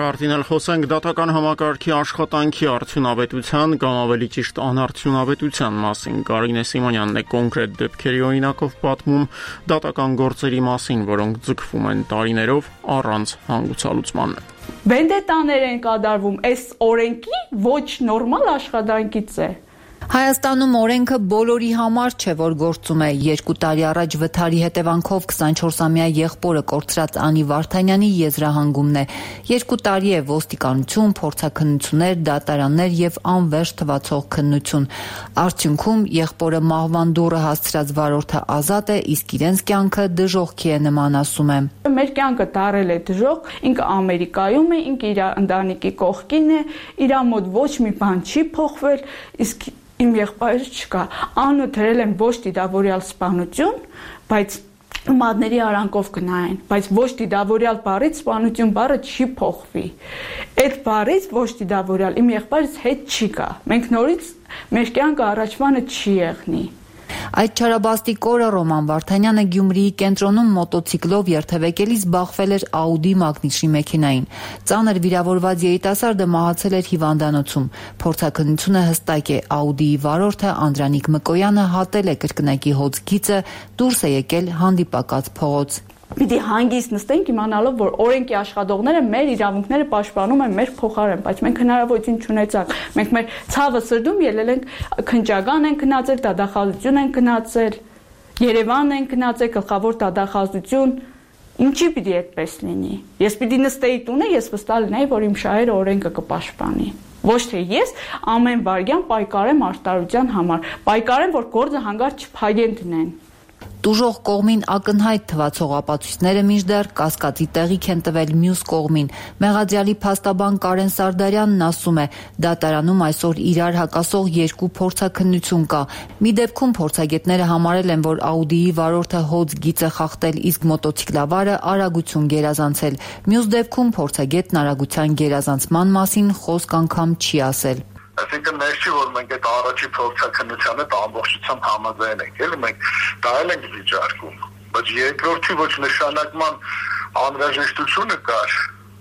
հարտին էլ խոսենք դատական համակարգի աշխատանքի արդյունավետության կամ ավելի ճիշտ անարդյունավետության մասին։ Կարինե Սիմոնյանն է կոնկրետ դեպքերի օրինակով պատմում դատական գործերի մասին, որոնք ձգվում են տարիներով առանց հանգուցալուծման։ Վենդետաներ են կատարվում, այս օրենքի ոչ նորմալ աշխատանքից է։ Հայաստանում օրենքը բոլորի համար չէ, որ գործում է։ 2 տարի առաջ վթարի հետևանքով 24-ամյա եղբորը կորցրած Անի Վարդանյանի եզրահանգումն է։ 2 տարի է ոստիկանություն, փորձաքննություններ, դատարաններ եւ անվերջ թվացող քննություն։ Արդյունքում եղբորը մահվան դուռը հասցրած վարորդը ազատ է, իսկ իրենց կյանքը դժոխքի է նման, ասում է։ Մեր կյանքը դարել է դժոխք, ինքը Ամերիկայում է, ինքը իր ընտանիքի կողքին է, իր մոտ ոչ մի բան չի փոխվել, իսկ իմ եղբայրը չկա։ Անունը դրել են ոչ դիտավորյալ սպանություն, բայց մատների արանքով կնայեն, բայց ոչ դիտավորյալ բառից սպանություն բառը չի փոխվի։ Այդ բառից ոչ դիտավորյալ իմ եղբայրս հետ չի գա։ Մենք նորից մեր կյանքը առաջվանը չի եղնի։ Այդ չարաբաստիկ օրը Ռոման Վարդանյանը Գյումրիի կենտրոնում մոտոցիկլով երթևեկելիս բախվել էր Audi մագնիսի մեքենային։ Ծանր վիրավորված երիտասարդը մահացել էր հիվանդանոցում։ Փորձաքննությունը հստակ է, Audi-ի վարորդը Անդրանիկ Մկոյանը հատել է կրկնակի հոծ գիծը, դուրս է եկել հանդիպակաց փողոց։ Պիտի հանգիստ նստենք իմանալով, որ օրենքի աշխատողները մեր իրավունքները պաշտպանում են մեր փոխարեն, բայց մենք հնարավորություն չունեցանք։ Մենք մեր ցավը սրդում ելել ենք, քննչական են գնացել, դատախազություն են գնացել, Երևանն են գնացել, գլխավոր դատախազություն։ Ինչի պիտի այդպես լինի։ Ես պիտի նստեի տունը, ես վստահ լինեի, որ իմ շահերը օրենքը կպաշտպանի։ Ոչ թե ես ամեն վարքյան պայքարեմ արտարության համար, պայքարեմ, որ գործը հանգարց չփակեն դնեն։ Տուժող կողմին ակնհայտ թվացող ապացույցները մինչդեռ կասկածի տեղիք են տվել մյուս կողմին։ Մեղադրյալի փաստաբան Կարեն Սարդարյանն ասում է, դատարանում այսօր իրար հակասող 2 փորձաքննություն կա։ Մի դեպքում փորձագետները համարել են, որ Audi-ի վարորդը հոծ գիծ է խախտել, իսկ մոտոցիկլավարը արագություն գերազանցել։ Մյուս դեպքում փորձագետն արագության գերազանցման մասին խոսք անգամ չի ասել։ Այսինքն ներքի, որ մենք այդ առաջի փորձաքննությանը ամբողջությամբ համաձայն ենք, էլի մենք դա ենք վիճարկում, բայց երկրորդի ոչ նշանակման անհրաժեշտությունը կար,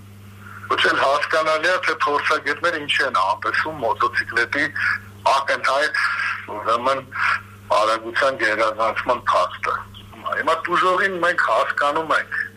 ոչ էլ հասկանալի է, թե փորձագետները ինչ են անտեսում մոտոցիկլետի ակնհայտ ուրեմն արագության գերազանցման փաստը։ Հիմա տուժողին մենք հասկանում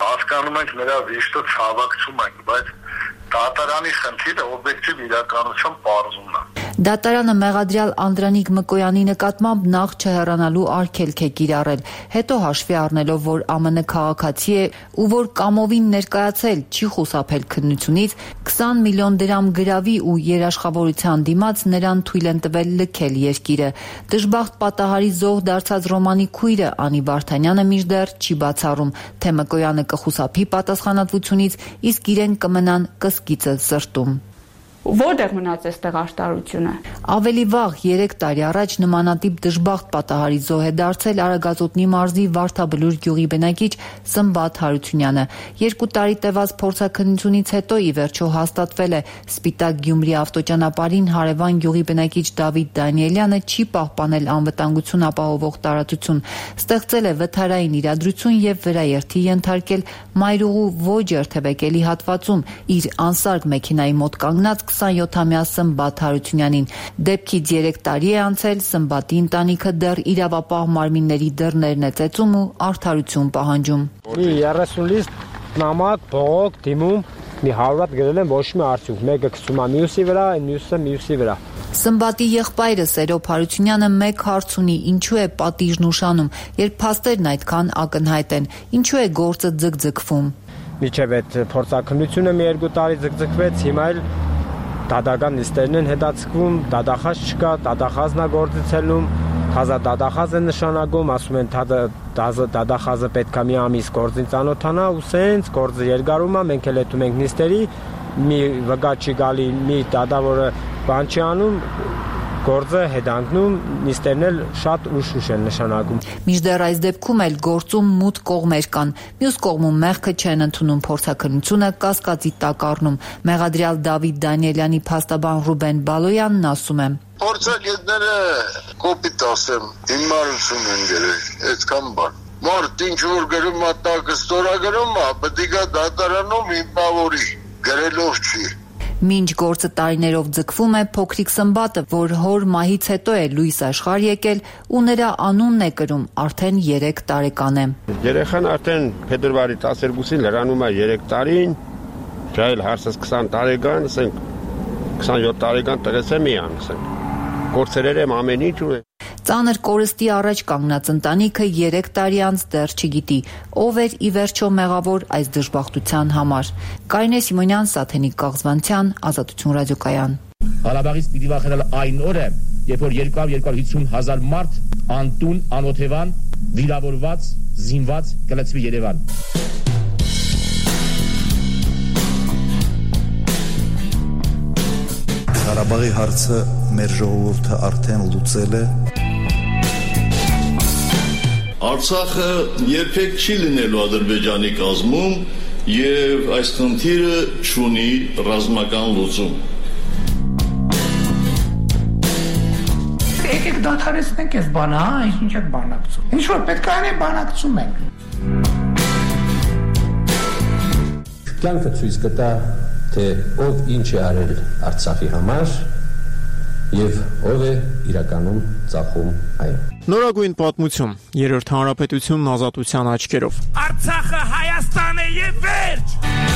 ենք նրա վիշտը ցավակցում ենք, բայց դատարանի խնդիրը օբյեկտիվ իրականության պարզումն է։ Դատարանը մեղադրյալ Անդրանիկ Մկոյանի նկատմամբ նախ չհեռանալու արգելք է կիրառել, հետո հաշվի առնելով, որ ԱՄՆ քաղաքացի է ու որ կամովին ներկայացել չի խուսափել քննությունից, 20 միլիոն դրամ գրավի ու երաշխավորության դիմաց նրան թույլ են տվել լքել երկիրը։ Դժբախտ պատահարի զոհ դարձած Ռոմանի քույրը Անի Վարդանյանը մինչդեռ չի բացառում, թե Մկոյանը կխուսափի պատասխանատվությունից, իսկ իրեն կմնան կսկիծը սրտում։ Որտեղ մնաց այստեղ արտարությունը։ Ավելի վաղ 3 տարի առաջ նմանատիպ դժբախտ պատահարի զոհ է դարձել Արագածոտնի մարզի Վարդաբլուր գյուղի բնակիչ Սմբատ Հարությունյանը։ 2 տարի տևած փորձաքննությունից հետո ի վերջո հաստատվել է Սպիտակ Գյումրի ավտոճանապարհին հարևան գյուղի բնակիչ Դավիթ Դանիելյանը չի պահպանել անվտանգություն ապահովող տարածություն, ստեղծել է վթարային իրադրություն եւ վերաերթի ենթարկել Մայրուղու ոչ երթևեկելի հատվածում իր անսարք մեքենայի մոտ կանգնած 27-ամյա Սմբատ Հարությունյանին։ Դեպքից 3 տարի է անցել, Սմբատի ընտանիքը դեռ իրավապահ մարմինների դռներն է ծեծում ու արդարություն պահանջում։ Մի 30 լիստ նամակ, բողոք, դիմում, մի 100 հատ գրել են, ոչ մի արդյունք, մեկը գցում է մյուսի վրա, մյուսի վրա։ Սմբատի եղբայրը Սերոբ Հարությունյանը մեկ հարց ունի, ինչու է պատիժն ուշանում, երբ փաստերն այդքան ակնհայտ են, ինչու է գործը ձգձգվում։ Միջև այդ փորձաքննությունը մի 2 տարի ձգձգվեց, հիմա էլ դատական նիստերն են հետաձգվում, դատախազ չկա, դատախազն է գործեցելում, դատախազ է նշանակում, ասում են դատախազը պետք է մի ամիս գործին ծանոթանա ու սենց գործը երկարում է, մենք էլ հետում ենք նիստերի, մի վգա չի գալի, մի դատավորը բան չի անում, գործը հետանգնում, նիստերն էլ շատ ուշ են նշանակում։ Մինչդեռ այս դեպքում էլ գործում մութ կողմեր կան։ Մյուս կողմում մեղքը չեն ընդունում փորձաքննությունը, կասկածի տակ առնում։ Մեղադրյալ Դավիթ Դանիելյանի փաստաբան Ռուբեն Բալոյանն ասում է. Փորձագետները կոպիտ ասեմ, հիմարություն են գրել, այդքան բան։ Մարդ ինչ որ գրում է տակը ստորագրում է, պետք է դատարանում հիմնավորի։ գրելով չի։ Մինչ գործը տարիներով ձգվում է, փոքրիկ Սմբատը, որ հոր մահից հետո է լույս աշխարհ եկել ու նրա անունն է կրում, արդեն 3 տարեկան է։ Երեխան արդեն փետրվարի 12-ին լրանում է 3 տարին, ճայել հարսս 20 տարեկան, ասենք 27 տարեկան տղես է միան, ասենք։ Գործերեր եմ ամեն ինչ ու Ծանր կորստի առաջ կանգնած ընտանիքը 3 տարի անց դեռ չգիտի, ով էր ի վերջո մեղավոր այս դժբախտության համար։ Կարինե Սիմոնյան, Սաթենիկ Կաղզվանցյան, Ազատություն ռադիոկայան։ Ղարաբաղից պիտի վախենալ այն օրը, երբ որ 250,000 մարդ անտուն, անօթևան, վիրավորված, զինված կլցվի Երևան։ Ղարաբաղի հարցը մեր ժողովուրդը արդեն լուծել է։ Արցախը երբեք չի լինելու Ադրբեջանի կազմում եւ այս խնդիրը չունի ռազմական լուծում։ Եկեք դադարեցնենք այս բանը, ինչ եք բանակցում։ Ինչ որ պետք է անենք, բանակցում ենք։ Կյանքը ցույց կտա, թե ով ինչ է արել Արցախի համար եւ ով է իրականում ծախում այն։ Նորագույն պատմություն, Երրորդ հանրապետությունն ազատության աչքերով։ Արցախը Հայաստան է եւ վերջ։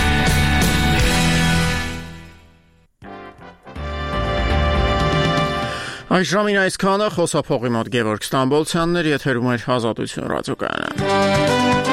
Այս ժամին այսքանը, խոսափողի մոտ Գևորգ Ստամբոլցյանն էր, եթերում էր Ազատություն ռադիոկայանը։